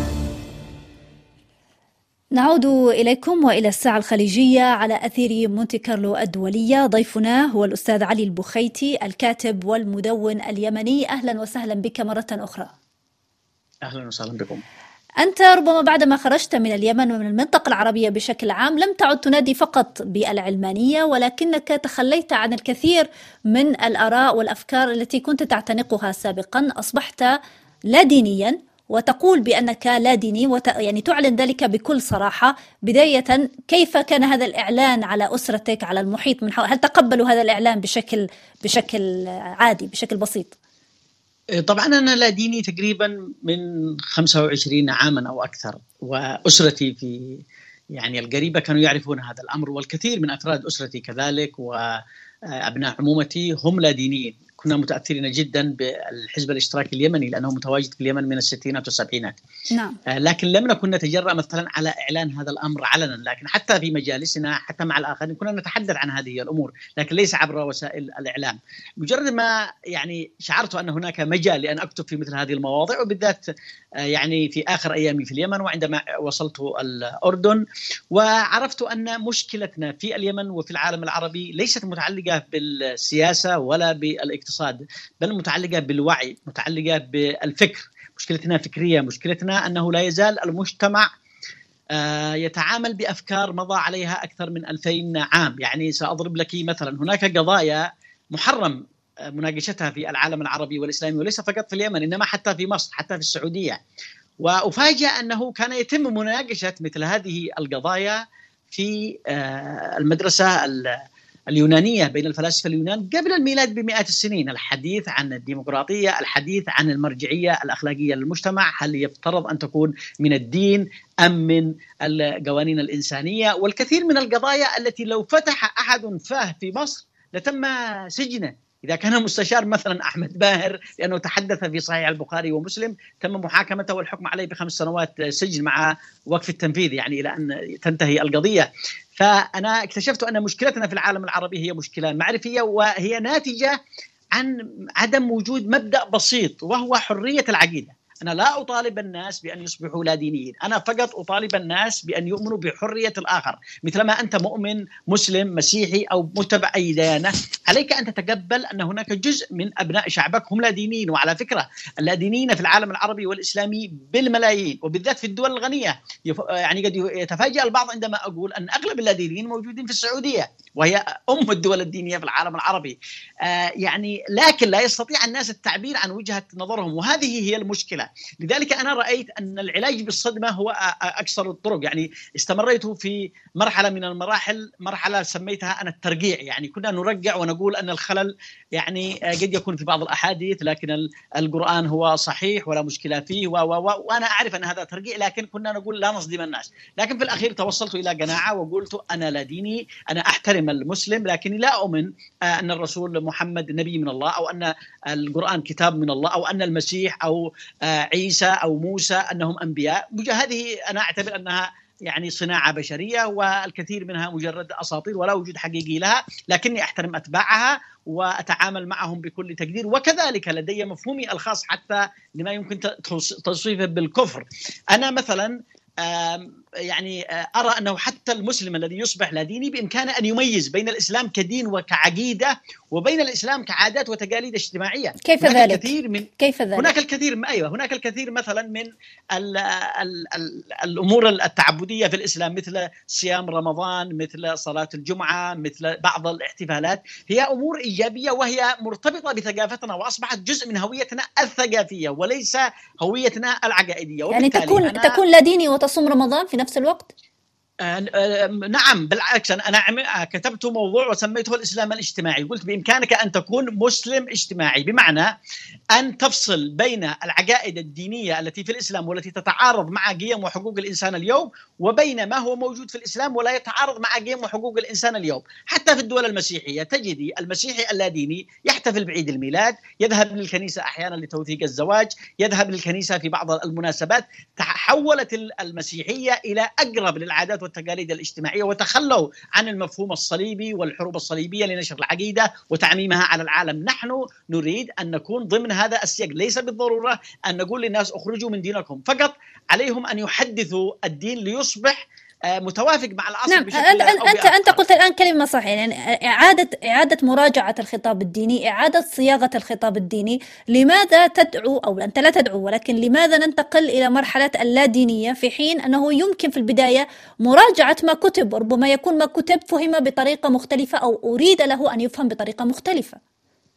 نعود إليكم وإلى الساعة الخليجية على أثير مونتي كارلو الدولية. ضيفنا هو الأستاذ علي البخيتي، الكاتب والمدون اليمني. أهلا وسهلا بك مرة أخرى. أهلا وسهلا بكم. أنت ربما بعدما خرجت من اليمن ومن المنطقة العربية بشكل عام لم تعد تنادي فقط بالعلمانية، ولكنك تخليت عن الكثير من الآراء والأفكار التي كنت تعتنقها سابقا. أصبحت لا دينيا وتقول بأنك لا ديني، يعني تعلن ذلك بكل صراحة. بداية، كيف كان هذا الإعلان على أسرتك، على المحيط من حول؟ هل تقبلوا هذا الإعلان بشكل عادي، بشكل بسيط؟ طبعا أنا لا ديني تقريبا من 25 عاما أو أكثر، وأسرتي في يعني القريبة كانوا يعرفون هذا الأمر، والكثير من أفراد أسرتي كذلك وأبناء عمومتي هم لا دينيين. كنا متأثرين جدا بالحزب الاشتراكي اليمني لأنه متواجد في اليمن من الستينات والسبعينات. نعم. لكن لم نكن نتجرأ مثلا على إعلان هذا الأمر علنا، لكن حتى في مجالسنا حتى مع الآخرين كنا نتحدث عن هذه الأمور، لكن ليس عبر وسائل الإعلام. مجرد ما يعني شعرت أن هناك مجال لأن أكتب في مثل هذه المواضيع، وبالذات يعني في آخر أيامي في اليمن وعندما وصلت الأردن، وعرفت أن مشكلتنا في اليمن وفي العالم العربي ليست متعلقة بالسياسة ولا بالاقتصاد، بل متعلقة بالوعي، متعلقة بالفكر. مشكلتنا فكرية، مشكلتنا أنه لا يزال المجتمع يتعامل بأفكار مضى عليها أكثر من 2000 عام. يعني سأضرب لك مثلا، هناك قضايا محرم مناقشتها في العالم العربي والإسلامي، وليس فقط في اليمن إنما حتى في مصر، حتى في السعودية. وأفاجأ أنه كان يتم مناقشة مثل هذه القضايا في المدرسة اليونانية بين الفلاسفة اليونان قبل الميلاد بمئات السنين، الحديث عن الديمقراطية، الحديث عن المرجعية الأخلاقية للمجتمع، هل يفترض أن تكون من الدين أم من القوانين الإنسانية، والكثير من القضايا التي لو فتح أحد فاه في مصر لتم سجنه. إذا كان مستشار مثلا أحمد باهر لأنه تحدث في صحيح البخاري ومسلم تم محاكمته والحكم عليه ب5 سنوات سجن مع وقف التنفيذ، يعني إلى أن تنتهي القضية. فأنا اكتشفت أن مشكلتنا في العالم العربي هي مشكلة معرفية، وهي ناتجة عن عدم وجود مبدأ بسيط وهو حرية العقيدة. أنا لا أطالب الناس بأن يصبحوا لا دينيين، أنا فقط أطالب الناس بأن يؤمنوا بحرية الآخر. مثلما أنت مؤمن مسلم مسيحي أو متبع أي ديانة، عليك أن تتقبل أن هناك جزء من أبناء شعبك هم لا دينيين. وعلى فكرة اللا دينيين في العالم العربي والإسلامي بالملايين، وبالذات في الدول الغنية. يعني قد يتفاجأ البعض عندما أقول أن أغلب اللا دينيين موجودين في السعودية، وهي الدول الدينية في العالم العربي. يعني لكن لا يستطيع الناس التعبير عن وجهة نظرهم، وهذه هي المشكلة. لذلك أنا رأيت أن العلاج بالصدمة هو أكثر الطرق. يعني استمريت في مرحلة من المراحل، مرحلة سميتها أنا الترقيع. يعني كنا نرجع ونقول أن الخلل يعني قد يكون في بعض الأحاديث، لكن القرآن هو صحيح ولا مشكلة فيه وأنا أعرف أن هذا ترقيع، لكن كنا نقول لا نصدم الناس. لكن في الأخير توصلت إلى قناعة وقلت أنا لا ديني، أنا أحترم المسلم، لكن لا أؤمن أن الرسول محمد نبي من الله، أو أن القرآن كتاب من الله، أو أن المسيح أو عيسى أو موسى أنهم أنبياء. هذه أنا أعتبر أنها يعني صناعة بشرية، والكثير منها مجرد أساطير ولا وجود حقيقي لها، لكني أحترم أتباعها وأتعامل معهم بكل تقدير. وكذلك لدي مفهومي الخاص حتى لما يمكن توصيفه بالكفر. أنا مثلا يعني أرى أنه حتى المسلم الذي يصبح لا ديني بإمكانه أن يميز بين الإسلام كدين وكعقيدة وبين الإسلام كعادات وتقاليد اجتماعية. كيف ذلك؟ كيف ذلك؟ هناك الكثير مثلا من الأمور التعبدية في الإسلام، مثل صيام رمضان، مثل صلاة الجمعة، مثل بعض الاحتفالات، هي أمور إيجابية وهي مرتبطة بثقافتنا، وأصبحت جزء من هويتنا الثقافية وليس هويتنا العقائدية. يعني تكون لا ديني وتصوم رمضان في نفس الوقت؟ نعم، بالعكس. أنا كتبت موضوع وسميته الإسلام الاجتماعي. قلت بإمكانك أن تكون مسلم اجتماعي، بمعنى أن تفصل بين العقائد الدينية التي في الإسلام والتي تتعارض مع قيم وحقوق الإنسان اليوم، وبين ما هو موجود في الإسلام ولا يتعارض مع قيم وحقوق الإنسان اليوم. حتى في الدول المسيحية تجدي المسيحي اللاديني يحتفل بعيد الميلاد، يذهب للكنيسة أحيانا لتوثيق الزواج، يذهب للكنيسة في بعض المناسبات. تحولت المسيحية إلى أقرب للعادات والتقاليد الاجتماعية، وتخلوا عن المفهوم الصليبي والحروب الصليبية لنشر العقيدة وتعميمها على العالم. نحن نريد أن نكون ضمن هذا السياق. ليس بالضرورة أن نقول للناس اخرجوا من دينكم، فقط عليهم أن يحدثوا الدين ليصبح متوافق مع العصر. نعم. أنت قلت الآن كلمة صحيحة، يعني إعادة مراجعة الخطاب الديني، إعادة صياغة الخطاب الديني. لماذا تدعو، أو أنت لا تدعو، ولكن لماذا ننتقل إلى مرحلة اللادينية في حين أنه يمكن في البداية مراجعة ما كتب؟ ربما يكون ما كتب فهم بطريقة مختلفة أو أريد له أن يفهم بطريقة مختلفة.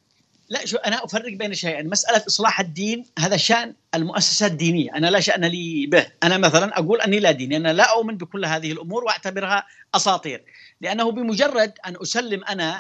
لا، أنا أفرق بين شيئين. مسألة إصلاح الدين هذا شأن المؤسسات الدينية، أنا لا شأن لي به. أنا مثلا أقول أني لا ديني، أنا لا أؤمن بكل هذه الأمور وأعتبرها أساطير، لأنه بمجرد أن أسلم أنا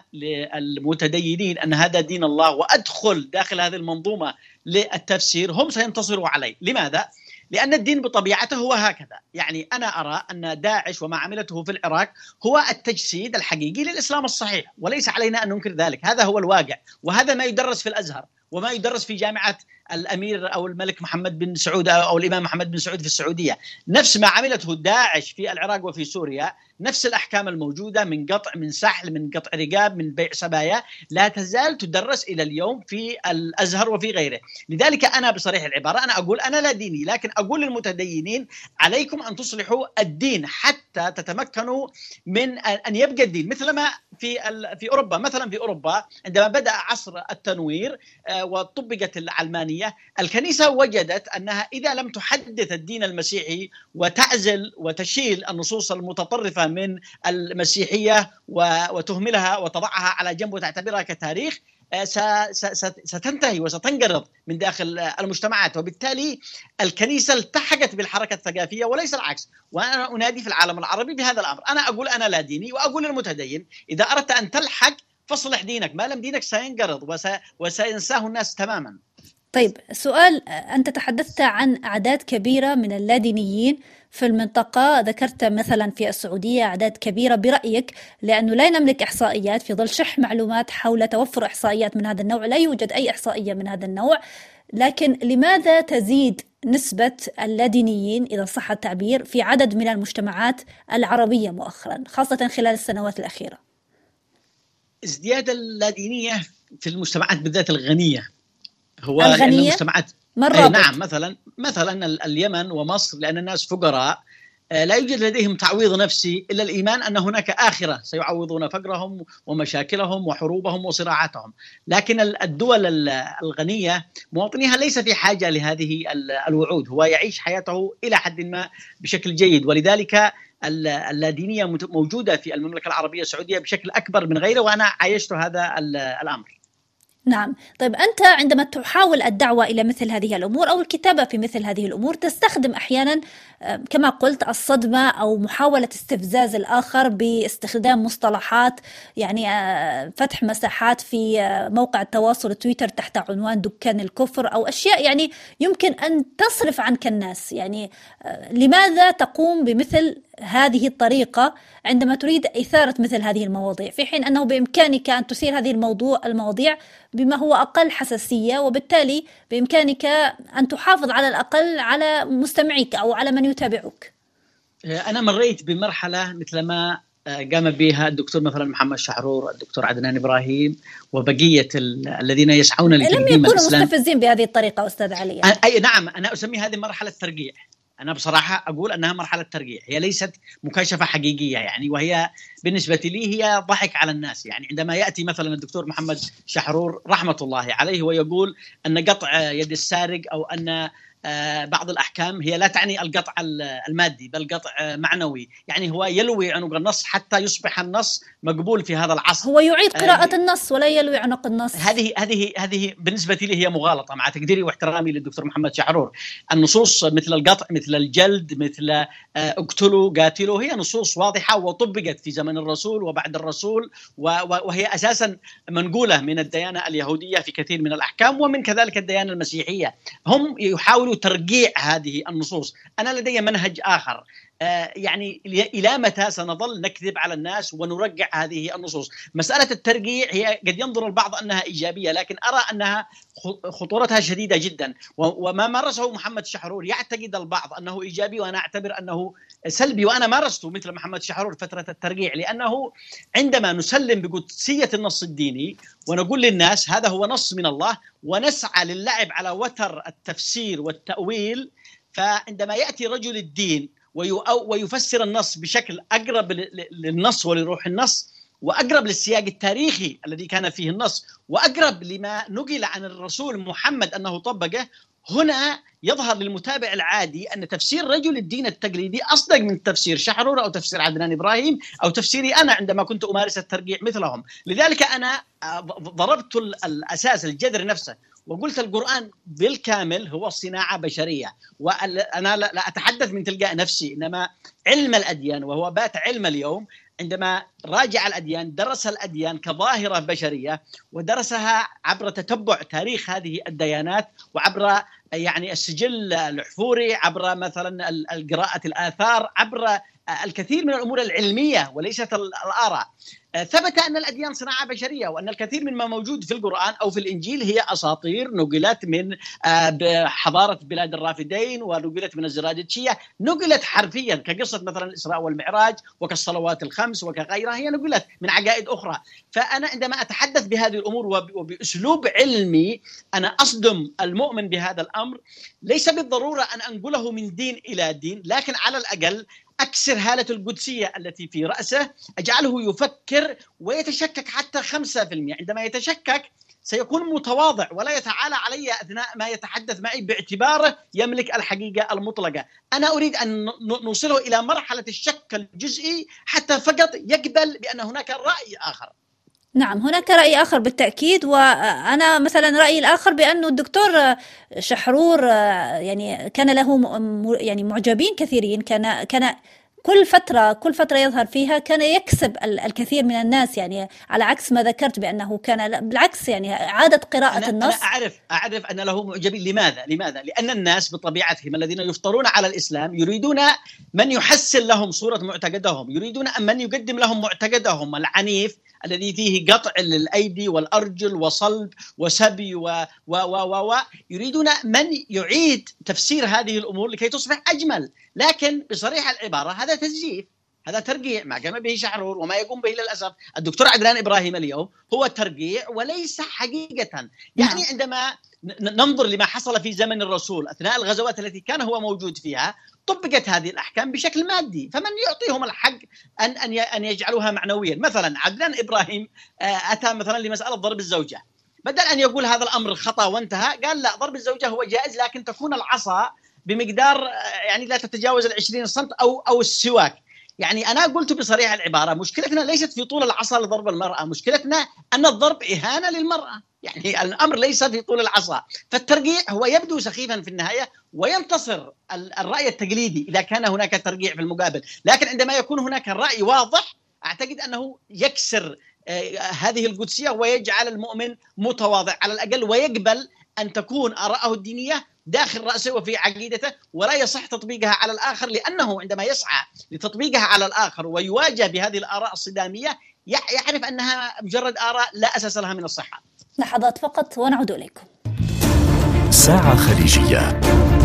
للمتدينين أن هذا دين الله وأدخل داخل هذه المنظومة للتفسير، هم سينتصروا علي. لماذا؟ لأن الدين بطبيعته هو هكذا. يعني أنا أرى أن داعش وما عملته في العراق هو التجسيد الحقيقي للإسلام الصحيح، وليس علينا أن ننكر ذلك. هذا هو الواقع، وهذا ما يدرس في الأزهر وما يدرس في جامعة الأمير أو الملك محمد بن سعود أو الإمام محمد بن سعود في السعودية. نفس ما عملته داعش في العراق وفي سوريا، نفس الأحكام الموجودة من قطع، من سحل، من قطع رقاب، من بيع سبايا، لا تزال تدرس إلى اليوم في الأزهر وفي غيره. لذلك أنا بصريح العبارة أنا أقول أنا لا ديني، لكن أقول للمتدينين عليكم أن تصلحوا الدين حتى تتمكنوا من أن يبقى الدين. مثل ما في أوروبا. مثلا في أوروبا عندما بدأ عصر التنوير وطبقت العلمانية، الكنيسة وجدت أنها إذا لم تحدث الدين المسيحي وتعزل وتشيل النصوص المتطرفة من المسيحية وتهملها وتضعها على جنب وتعتبرها كتاريخ، ستنتهي وستنقرض من داخل المجتمعات، وبالتالي الكنيسة التحقت بالحركة الثقافية وليس العكس. وأنا أنادي في العالم العربي بهذا الأمر. أنا أقول أنا لا ديني، وأقول للمتدين إذا أردت أن تلحق فاصلح دينك، ما لم دينك سينقرض وسينساه الناس تماما. طيب سؤال، أنت تحدثت عن أعداد كبيرة من اللادينيين في المنطقة، ذكرت مثلا في السعودية أعداد كبيرة، برأيك لأنه لا نملك إحصائيات في ظل شح معلومات حول توفر إحصائيات من هذا النوع، لا يوجد أي إحصائية من هذا النوع، لكن لماذا تزيد نسبة اللادينيين إذا صح التعبير في عدد من المجتمعات العربية مؤخرا، خاصة خلال السنوات الأخيرة؟ ازدياد اللادينية في المجتمعات بالذات الغنية، هو الغنية؟ لأن المجتمعات نعم، مثلا اليمن ومصر، لأن الناس فقراء لا يوجد لديهم تعويض نفسي إلا الإيمان أن هناك آخرة سيعوضون فقرهم ومشاكلهم وحروبهم وصراعاتهم. لكن الدول الغنية مواطنيها ليس في حاجة لهذه الوعود، هو يعيش حياته إلى حد ما بشكل جيد، ولذلك اللادينية موجودة في المملكة العربية السعودية بشكل أكبر من غيره، وأنا عايشت هذا الأمر. نعم. طيب أنت عندما تحاول الدعوة إلى مثل هذه الأمور أو الكتابة في مثل هذه الأمور تستخدم أحيانا كما قلت الصدمة أو محاولة استفزاز الآخر باستخدام مصطلحات، يعني فتح مساحات في موقع التواصل تويتر تحت عنوان دكان الكفر أو أشياء يعني يمكن أن تصرف عنك الناس. يعني لماذا تقوم بمثل هذه الطريقة عندما تريد إثارة مثل هذه المواضيع، في حين أنه بإمكانك أن تثير هذه المواضيع بما هو أقل حساسية، وبالتالي بإمكانك أن تحافظ على الأقل على مستمعيك أو على من يتابعك؟ أنا مريت بمرحلة مثل ما قام بها الدكتور مثلا محمد شحرور، الدكتور عدنان إبراهيم، وبقية الذين يسعون لتقديم الإسلام. لم يكونوا مستفزين بهذه الطريقة أستاذ علي؟ أي نعم، أنا أسمي هذه مرحلة ترقيع. أنا بصراحة أقول أنها مرحلة ترقيع، هي ليست مكاشفة حقيقية يعني، وهي بالنسبة لي هي ضحك على الناس. يعني عندما يأتي مثلا الدكتور محمد شحرور رحمة الله عليه ويقول أن قطع يد السارق أو أن بعض الأحكام هي لا تعني القطع المادي بل قطع معنوي، يعني هو يلوي عنق النص حتى يصبح النص مقبول في هذا العصر. هو يعيد قراءة النص ولا يلوي عنق النص. هذه بالنسبة لي هي مغالطة، مع تقديري واحترامي للدكتور محمد شحرور. النصوص مثل القطع، مثل الجلد، مثل اقتلوا قاتلوا، هي نصوص واضحة وطبقت في زمن الرسول وبعد الرسول، وهي أساسا منقولة من الديانة اليهودية في كثير من الأحكام ومن كذلك الديانة المسيحية. هم يحاولوا ترقيع هذه النصوص. أنا لدي منهج آخر، يعني إلى متى سنظل نكذب على الناس ونرقع هذه النصوص؟ مسألة الترقيع هي قد ينظر البعض أنها إيجابية، لكن أرى أنها خطورتها شديدة جدا، وما مارسه محمد شحرور يعتقد البعض أنه إيجابي وأنا أعتبر أنه سلبي، وأنا مارسته مثل محمد شحرور فترة الترقيع، لأنه عندما نسلم بقدسية النص الديني ونقول للناس هذا هو نص من الله ونسعى للعب على وتر التفسير والتأويل، فعندما يأتي رجل الدين ويفسر النص بشكل أقرب للنص ولروح النص وأقرب للسياق التاريخي الذي كان فيه النص وأقرب لما نقل عن الرسول محمد أنه طبقه، هنا يظهر للمتابع العادي أن تفسير رجل الدين التقليدي أصدق من تفسير شحرور أو تفسير عدنان إبراهيم أو تفسيري أنا عندما كنت أمارس الترقيع مثلهم. لذلك أنا ضربت الأساس الجذر نفسه وقلت القرآن بالكامل هو صناعة بشرية، وأنا لا أتحدث من تلقاء نفسي، إنما علم الأديان وهو بات علم اليوم عندما راجع الأديان درس الأديان كظاهرة بشرية ودرسها عبر تتبع تاريخ هذه الديانات وعبر يعني السجل الحفوري، عبر مثلا قراءة الآثار، عبر الكثير من الأمور العلمية وليست الآراء. ثبت أن الأديان صناعة بشرية، وأن الكثير مما موجود في القرآن أو في الإنجيل هي أساطير نقلت من حضارة بلاد الرافدين ونقلت من الزرادشتية، نقلت حرفيا كقصة مثلا الإسراء والمعراج وكالصلوات الخمس وكغيرها، هي نقلت من عقائد أخرى. فأنا عندما أتحدث بهذه الأمور وبأسلوب علمي أنا أصدم المؤمن بهذا الأمر، ليس بالضرورة أن أنقله من دين إلى دين، لكن على الأقل أكسر هالة القدسية التي في رأسه، أجعله يفكر ويتشكك حتى 5%. عندما يتشكك سيكون متواضع ولا يتعالى علي أثناء ما يتحدث معي باعتباره يملك الحقيقة المطلقة. أنا أريد أن نوصله إلى مرحلة الشك الجزئي حتى فقط يقبل بأن هناك رأي آخر. نعم، هناك رأي آخر بالتأكيد، وأنا مثلا رأيي الآخر بأنه الدكتور شحرور يعني كان له يعني معجبين كثيرين، كان كل فترة يظهر فيها كان يكسب الكثير من الناس، يعني على عكس ما ذكرت بأنه كان بالعكس يعني عادة قراءة النص. أنا أعرف أن له معجبين. لماذا؟ لأن الناس بطبيعتهم الذين يفطرون على الإسلام يريدون من يحسن لهم صورة معتقدهم، يريدون من يقدم لهم معتقدهم العنيف الذي فيه قطع للأيدي والأرجل وصلب وسبي يريدون من يعيد تفسير هذه الأمور لكي تصبح أجمل. لكن بصريح العبارة هذا تزييف، هذا ترقيع. ما قام به شحرور وما يقوم به للأسف الدكتور عدنان إبراهيم اليوم هو ترقيع وليس حقيقة. يعني عندما ننظر لما حصل في زمن الرسول أثناء الغزوات التي كان هو موجود فيها، طبقت هذه الأحكام بشكل مادي، فمن يعطيهم الحق أن يجعلوها معنويا؟ مثلا عدنان إبراهيم أتى مثلا لمسألة ضرب الزوجة، بدل أن يقول هذا الأمر خطأ وانتهى، قال لا، ضرب الزوجة هو جائز لكن تكون العصا بمقدار يعني لا تتجاوز 20 سم أو السواك. يعني أنا قلت بصريح العبارة مشكلتنا ليست في طول العصا لضرب المرأة، مشكلتنا أن الضرب إهانة للمرأة. يعني الأمر ليس في طول العصا، فالترقيع هو يبدو سخيفا في النهاية وينتصر الرأي التقليدي إذا كان هناك ترقيع في المقابل. لكن عندما يكون هناك الرأي واضح أعتقد أنه يكسر هذه القدسية ويجعل المؤمن متواضع على الأقل، ويقبل أن تكون آراءه الدينية داخل رأسه وفي عقيدته، ولا يصح تطبيقها على الآخر، لأنه عندما يسعى لتطبيقها على الآخر ويواجه بهذه الآراء الصدامية يعرف أنها مجرد آراء لا أساس لها من الصحة. لحظات فقط ونعود إليكم. ساعة خليجية.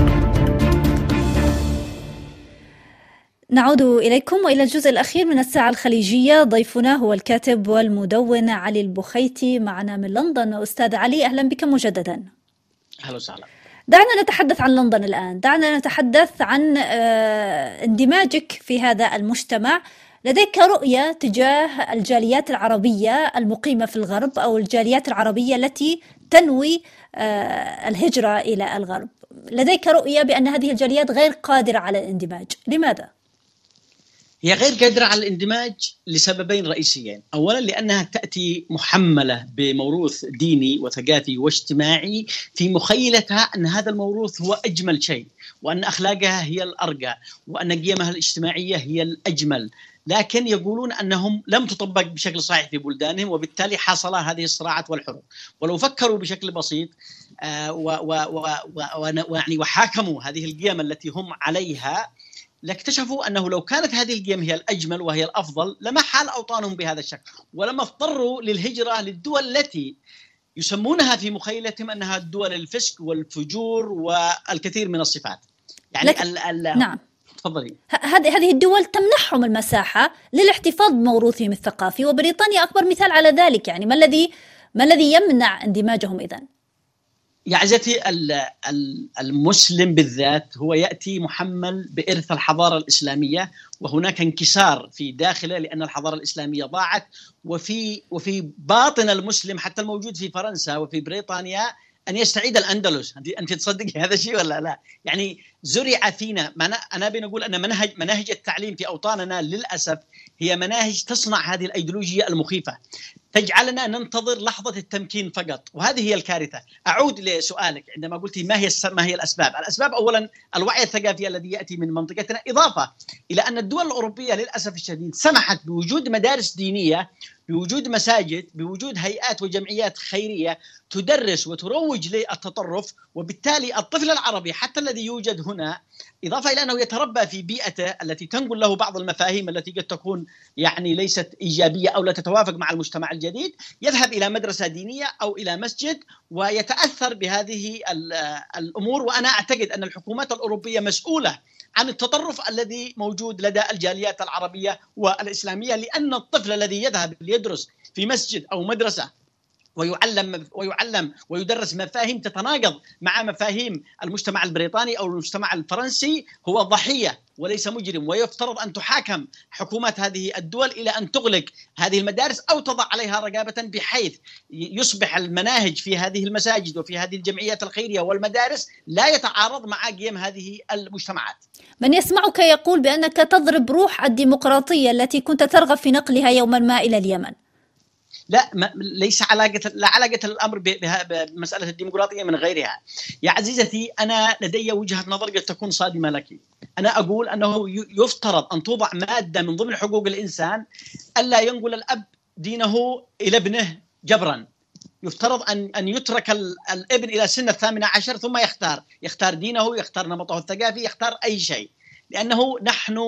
نعود إليكم وإلى الجزء الأخير من الساعة الخليجية. ضيفنا هو الكاتب والمدون علي البخيتي معنا من لندن. أستاذ علي، أهلا بك مجددا. أهلا وسهلا. دعنا نتحدث عن لندن الآن، دعنا نتحدث عن اندماجك في هذا المجتمع. لديك رؤية تجاه الجاليات العربية المقيمة في الغرب أو الجاليات العربية التي تنوي الهجرة إلى الغرب. لديك رؤية بأن هذه الجاليات غير قادرة على الاندماج، لماذا؟ هي غير قادرة على الاندماج لسببين رئيسيين. أولا لأنها تأتي محملة بموروث ديني وثقافي واجتماعي في مخيلتها أن هذا الموروث هو أجمل شيء، وأن أخلاقها هي الأرقى، وأن قيمها الاجتماعية هي الأجمل، لكن يقولون أنهم لم تطبق بشكل صحيح في بلدانهم، وبالتالي حصل هذه الصراعات والحروب. ولو فكروا بشكل بسيط وحاكموا هذه القيم التي هم عليها، لاكتشفوا أنه لو كانت هذه القيم هي الأجمل وهي الأفضل لما حال أوطانهم بهذا الشكل، ولما اضطروا للهجرة للدول التي يسمونها في مخيلتهم أنها الدول الفسق والفجور والكثير من الصفات. يعني نعم، تفضلي. هذه الدول تمنحهم المساحة للاحتفاظ بموروثهم الثقافي، وبريطانيا أكبر مثال على ذلك. يعني ما الذي يمنع اندماجهم إذن؟ يا عزتي، المسلم بالذات هو يأتي محمل بإرث الحضارة الإسلامية، وهناك انكسار في داخله لأن الحضارة الإسلامية ضاعت، وفي باطن المسلم حتى الموجود في فرنسا وفي بريطانيا أن يستعيد الأندلس. أنت تصدقي هذا الشيء ولا لا؟ يعني زرع فينا. أنا بنقول أن مناهج التعليم في أوطاننا للأسف هي مناهج تصنع هذه الأيديولوجية المخيفة، تجعلنا ننتظر لحظة التمكين فقط، وهذه هي الكارثة. أعود لسؤالك عندما قلت ما هي الأسباب. الأسباب أولا الوعي الثقافي الذي يأتي من منطقتنا، إضافة إلى أن الدول الأوروبية للأسف الشديد سمحت بوجود مدارس دينية، بوجود مساجد، بوجود هيئات وجمعيات خيرية تدرس وتروج للتطرف، وبالتالي الطفل العربي حتى الذي يوجد هنا، إضافة إلى أنه يتربى في بيئته التي تنقل له بعض المفاهيم التي قد تكون يعني ليست إيجابية أو لا تتوافق مع المجتمع الجديد، يذهب إلى مدرسة دينية أو إلى مسجد ويتأثر بهذه الأمور. وأنا أعتقد أن الحكومات الأوروبية مسؤولة عن التطرف الذي موجود لدى الجاليات العربية والإسلامية، لأن الطفل الذي يذهب ليدرس في مسجد أو مدرسة ويعلم ويدرس مفاهيم تتناقض مع مفاهيم المجتمع البريطاني أو المجتمع الفرنسي هو ضحية وليس مجرم، ويفترض أن تحاكم حكومات هذه الدول إلى أن تغلق هذه المدارس أو تضع عليها رقابة، بحيث يصبح المناهج في هذه المساجد وفي هذه الجمعيات الخيرية والمدارس لا يتعارض مع قيم هذه المجتمعات. من يسمعك يقول بأنك تضرب روح الديمقراطية التي كنت ترغب في نقلها يوما ما إلى اليمن. لا، ليس لا علاقة الأمر بمسألة الديمقراطية من غيرها. يا عزيزتي، أنا لدي وجهة نظر قد تكون صادمة لك. أنا أقول أنه يفترض أن توضع مادة من ضمن حقوق الإنسان ألا ينقل الأب دينه إلى ابنه جبرا. يفترض أن يترك الابن إلى سن 18 ثم يختار دينه، يختار نمطه الثقافي، يختار أي شيء، لأنه نحن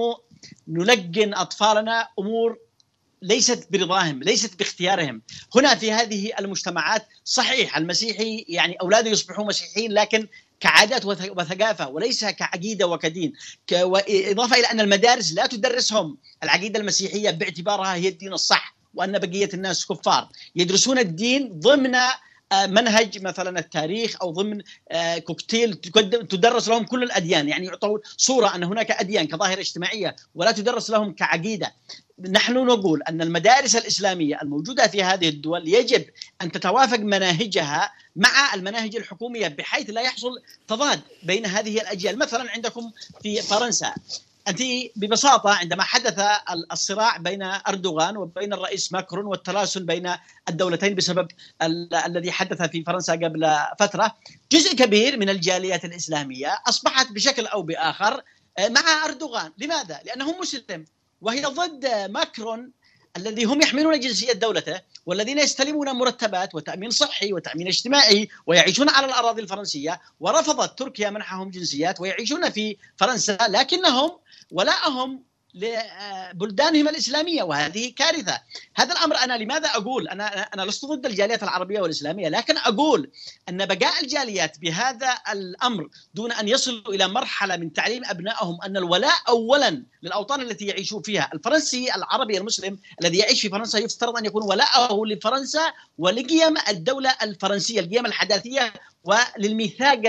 نلقن أطفالنا أمور ليست برضاهم، ليست باختيارهم. هنا في هذه المجتمعات صحيح المسيحي يعني أولاده يصبحون مسيحيين، لكن كعادات وثقافة وليس كعقيدة وكدين. إضافة إلى أن المدارس لا تدرسهم العقيدة المسيحية باعتبارها هي الدين الصح، وأن بقية الناس كفار. يدرسون الدين ضمن منهج مثلا التاريخ أو ضمن كوكتيل تدرس لهم كل الأديان، يعني يعطوا صورة أن هناك أديان كظاهرة اجتماعية ولا تدرس لهم كعقيدة. نحن نقول أن المدارس الإسلامية الموجودة في هذه الدول يجب أن تتوافق مناهجها مع المناهج الحكومية بحيث لا يحصل تضاد بين هذه الأجيال. مثلا عندكم في فرنسا، أنت ببساطة عندما حدث الصراع بين أردوغان وبين الرئيس ماكرون والتلاسل بين الدولتين بسبب الذي حدث في فرنسا قبل فترة، جزء كبير من الجاليات الإسلامية أصبحت بشكل أو بآخر مع أردوغان. لماذا؟ لأنه مسلم، وهي ضد ماكرون الذي هم يحملون جنسية دولته والذين يستلمون مرتبات وتأمين صحي وتأمين اجتماعي ويعيشون على الأراضي الفرنسية. ورفضت تركيا منحهم جنسيات ويعيشون في فرنسا، لكنهم ولاءهم لبلدانهم الإسلامية، وهذه كارثة. هذا الأمر أنا لماذا أقول أنا لست ضد الجاليات العربية والإسلامية، لكن أقول أن بقاء الجاليات بهذا الأمر دون أن يصلوا إلى مرحلة من تعليم أبنائهم أن الولاء أولا للأوطان التي يعيشون فيها. الفرنسي العربي المسلم الذي يعيش في فرنسا يفترض أن يكون ولاءه لفرنسا ولقيم الدولة الفرنسية، القيم الحداثية، وللميثاق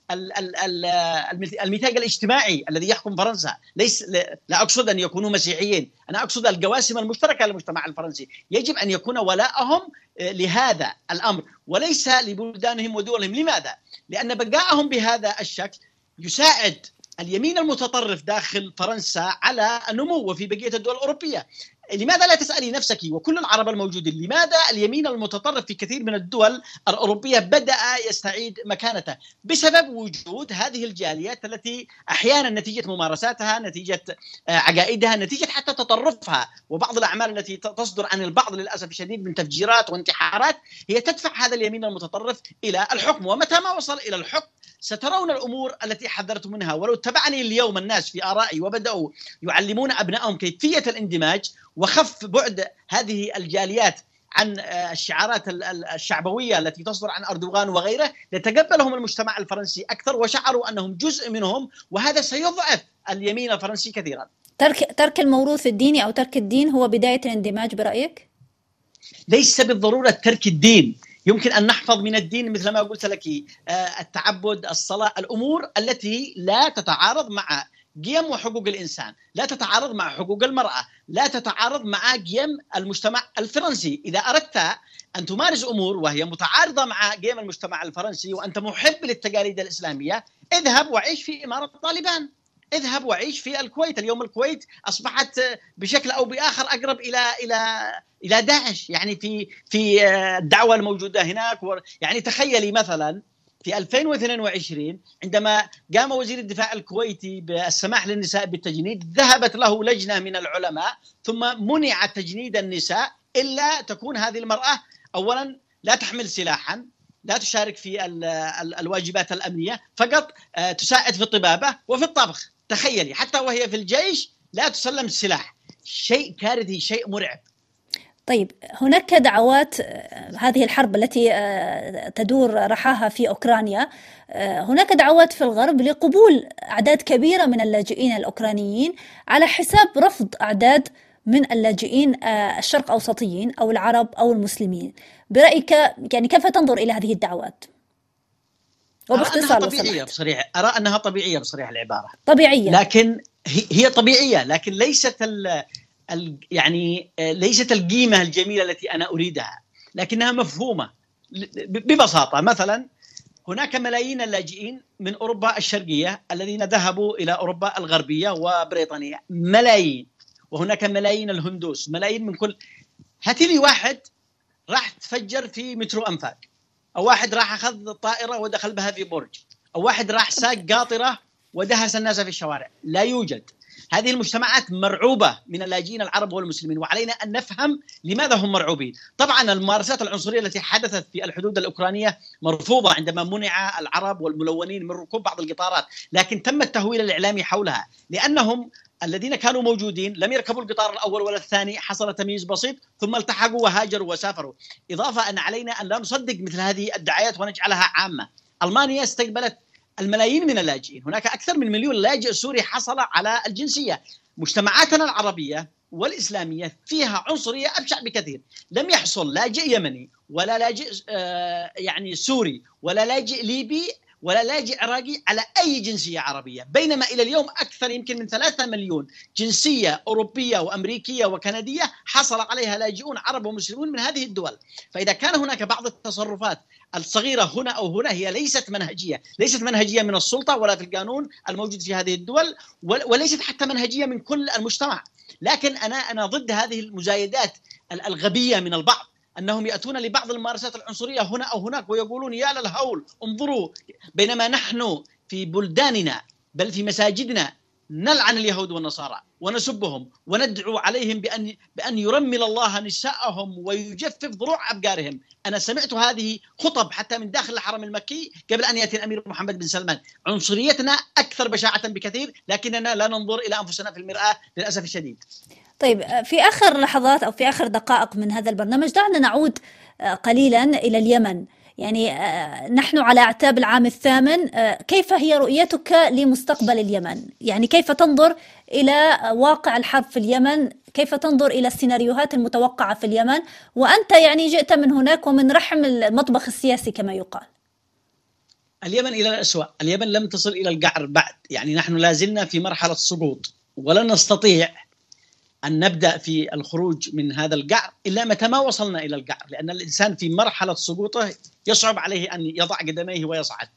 الميثاق الاجتماعي الذي يحكم فرنسا. لا أقصد أن يكونوا مسيحيين، أنا أقصد القواسم المشتركة للمجتمع الفرنسي يجب أن يكون ولاءهم لهذا الأمر وليس لبلدانهم ودولهم. لماذا؟ لأن بقائهم بهذا الشكل يساعد اليمين المتطرف داخل فرنسا على النمو وفي بقية الدول الأوروبية. لماذا لا تسألي نفسك وكل العرب الموجودين لماذا اليمين المتطرف في كثير من الدول الأوروبية بدأ يستعيد مكانته؟ بسبب وجود هذه الجاليات التي أحيانا نتيجة ممارساتها، نتيجة عقائدها، نتيجة حتى تطرفها وبعض الأعمال التي تصدر عن البعض للأسف الشديد من تفجيرات وانتحارات، هي تدفع هذا اليمين المتطرف إلى الحكم. ومتى ما وصل إلى الحكم سترون الأمور التي حذرت منها. ولو تبعني اليوم الناس في آرائي وبدأوا يعلمون أبنائهم كيفية الاندماج وخف بعد هذه الجاليات عن الشعارات الشعبوية التي تصدر عن أردوغان وغيره، لتقبلهم المجتمع الفرنسي أكثر وشعروا أنهم جزء منهم، وهذا سيضعف اليمين الفرنسي كثيرا. ترك الموروث الديني أو ترك الدين هو بداية الاندماج برأيك؟ ليس بالضرورة ترك الدين، يمكن أن نحفظ من الدين مثل ما قلت لك التعبد، الصلاة، الأمور التي لا تتعارض مع قيم وحقوق الإنسان، لا تتعارض مع حقوق المرأة، لا تتعارض مع قيم المجتمع الفرنسي. إذا أردت أن تمارس أمور وهي متعارضة مع قيم المجتمع الفرنسي وأنت محب للتقاليد الإسلامية، اذهب وعيش في إمارة طالبان، اذهب وعيش في الكويت. اليوم الكويت أصبحت بشكل أو بآخر أقرب إلى داعش، يعني في الدعوة الموجودة هناك. يعني تخيلي مثلا في 2022 عندما قام وزير الدفاع الكويتي بالسماح للنساء بالتجنيد، ذهبت له لجنة من العلماء ثم منع تجنيد النساء إلا تكون هذه المرأة أولا لا تحمل سلاحا، لا تشارك في الواجبات الأمنية، فقط تساعد في الطبابة وفي الطبخ. تخيلي حتى وهي في الجيش لا تسلم السلاح. شيء كارثي، شيء مرعب. طيب، هناك دعوات هذه الحرب التي تدور رحاها في أوكرانيا، هناك دعوات في الغرب لقبول أعداد كبيرة من اللاجئين الأوكرانيين على حساب رفض أعداد من اللاجئين الشرق أوسطيين أو العرب أو المسلمين. برأيك يعني كيف تنظر إلى هذه الدعوات؟ وباختصار أرى أنها طبيعية بصريح العبارة، طبيعية، لكن هي طبيعية، لكن ليست القيمة الجميلة التي أنا أريدها، لكنها مفهومة. ببساطة مثلا هناك ملايين اللاجئين من أوروبا الشرقية الذين ذهبوا إلى أوروبا الغربية وبريطانيا، ملايين. وهناك ملايين الهندوس، ملايين من كل. هاتي لي واحد راح تفجر في مترو أنفاق، أو واحد راح أخذ طائرة ودخل بها في برج، أو واحد راح ساق قاطرة ودهس الناس في الشوارع. لا يوجد. هذه المجتمعات مرعوبة من اللاجئين العرب والمسلمين، وعلينا أن نفهم لماذا هم مرعوبين. طبعا الممارسات العنصرية التي حدثت في الحدود الأوكرانية مرفوضة عندما منع العرب والملونين من ركوب بعض القطارات، لكن تم التهويل الإعلامي حولها، لأنهم الذين كانوا موجودين لم يركبوا القطار الأول ولا الثاني، حصل تمييز بسيط ثم التحقوا وهاجروا وسافروا. إضافة أن علينا أن لا نصدق مثل هذه الدعايات ونجعلها عامة. ألمانيا استقبلت الملايين من اللاجئين، هناك أكثر من 1,000,000 لاجئ سوري حصل على الجنسية. مجتمعاتنا العربية والإسلامية فيها عنصرية أبشع بكثير. لم يحصل لاجئ يمني ولا لاجئ يعني سوري ولا لاجئ ليبي ولا لاجئ عراقي على أي جنسية عربية، بينما إلى اليوم أكثر يمكن من 3 مليون جنسية أوروبية وأمريكية وكندية حصل عليها لاجئون عرب ومسلمون من هذه الدول. فإذا كان هناك بعض التصرفات الصغيرة هنا أو هنا، هي ليست منهجية من السلطة ولا في القانون الموجود في هذه الدول، وليست حتى منهجية من كل المجتمع. لكن أنا ضد هذه المزايدات الغبية من البعض، أنهم يأتون لبعض الممارسات العنصرية هنا أو هناك ويقولون يا للهول انظروا، بينما نحن في بلداننا بل في مساجدنا نلعن اليهود والنصارى ونسبهم وندعو عليهم بأن يرمل الله نساءهم ويجفف ضروع أبقارهم. أنا سمعت هذه خطب حتى من داخل الحرم المكي قبل أن يأتي الأمير محمد بن سلمان. عنصريتنا أكثر بشاعة بكثير، لكننا لا ننظر إلى أنفسنا في المرآة للأسف الشديد. طيب، في آخر لحظات أو في آخر دقائق من هذا البرنامج دعنا نعود قليلا إلى اليمن. يعني نحن على أعتاب العام الثامن، كيف هي رؤيتك لمستقبل اليمن؟ يعني كيف تنظر إلى واقع الحرب في اليمن؟ كيف تنظر إلى السيناريوهات المتوقعة في اليمن؟ وأنت يعني جئت من هناك ومن رحم المطبخ السياسي كما يقال. اليمن إلى الأسوأ. اليمن لم تصل إلى القعر بعد، يعني نحن لازلنا في مرحلة سقوط، ولن نستطيع أن نبدأ في الخروج من هذا القعر إلا متى ما وصلنا إلى القعر، لأن الإنسان في مرحلة سقوطه يصعب عليه أن يضع قدميه ويصعد.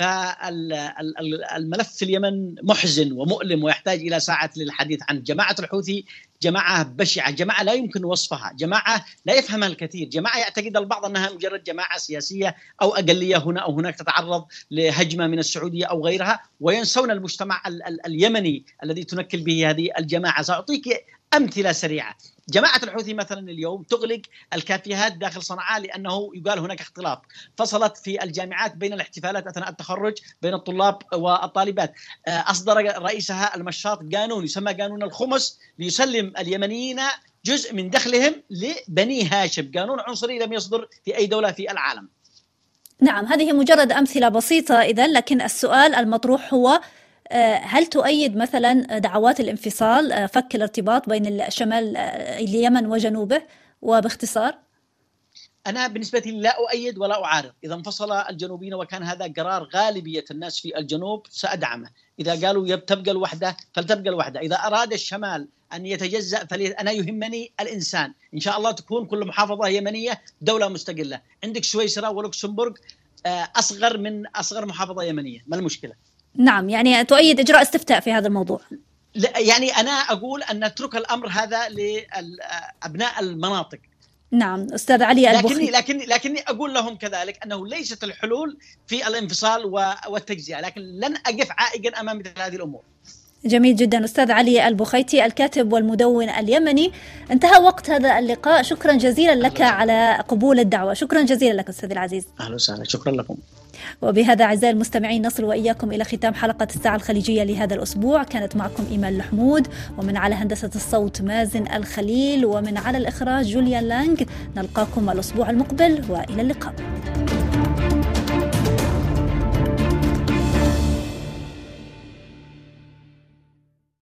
فالملف في اليمن محزن ومؤلم ويحتاج إلى ساعة للحديث عنه. جماعة الحوثي جماعة بشعة، جماعة لا يمكن وصفها، جماعة لا يفهمها الكثير، جماعة يعتقد البعض أنها مجرد جماعة سياسية أو أقلية هنا أو هناك تتعرض لهجمة من السعودية أو غيرها، وينسون المجتمع اليمني الذي تنكل به هذه الجماعة. سأعطيك أمثلة سريعة. جماعة الحوثي مثلا اليوم تغلق الكافيهات داخل صنعاء لأنه يقال هناك اختلاط. فصلت في الجامعات بين الاحتفالات أثناء التخرج بين الطلاب والطالبات. أصدر رئيسها المشاط قانون يسمى قانون الخمس ليسلم اليمنيين جزء من دخلهم لبني هاشم. قانون عنصري لم يصدر في أي دولة في العالم. نعم، هذه مجرد أمثلة بسيطة إذن، لكن السؤال المطروح هو هل تؤيد مثلا دعوات الانفصال، فك الارتباط بين شمال اليمن وجنوبه؟ وباختصار أنا بالنسبة لي لا أؤيد ولا أعارض. إذا انفصل الجنوبيين وكان هذا قرار غالبية الناس في الجنوب سأدعمه. إذا قالوا تبقى الوحدة فلتبقى الوحدة. إذا أراد الشمال أن يتجزأ أنا يهمني الإنسان. إن شاء الله تكون كل محافظة يمنية دولة مستقلة. عندك سويسرا ولوكسمبورغ أصغر من أصغر محافظة يمنية، ما المشكلة؟ نعم، يعني تؤيد إجراء استفتاء في هذا الموضوع؟ يعني أنا أقول أن نترك الأمر هذا لأبناء المناطق. نعم أستاذ علي البخيتي، لكني أقول لهم كذلك أنه ليست الحلول في الانفصال والتجزئة، لكن لن أقف عائقا أمام مثل هذه الأمور. جميل جدا أستاذ علي البخيتي الكاتب والمدون اليمني. انتهى وقت هذا اللقاء، شكرا جزيلا لك على قبول الدعوة. شكرا جزيلا لك أستاذ العزيز. أهلا وسهلا، شكرا لكم. وبهذا أعزائي المستمعين نصل وإياكم إلى ختام حلقة الساعة الخليجية لهذا الأسبوع. كانت معكم إيمان الحمود، ومن على هندسة الصوت مازن الخليل، ومن على الإخراج جوليان لانغ. نلقاكم الأسبوع المقبل وإلى اللقاء.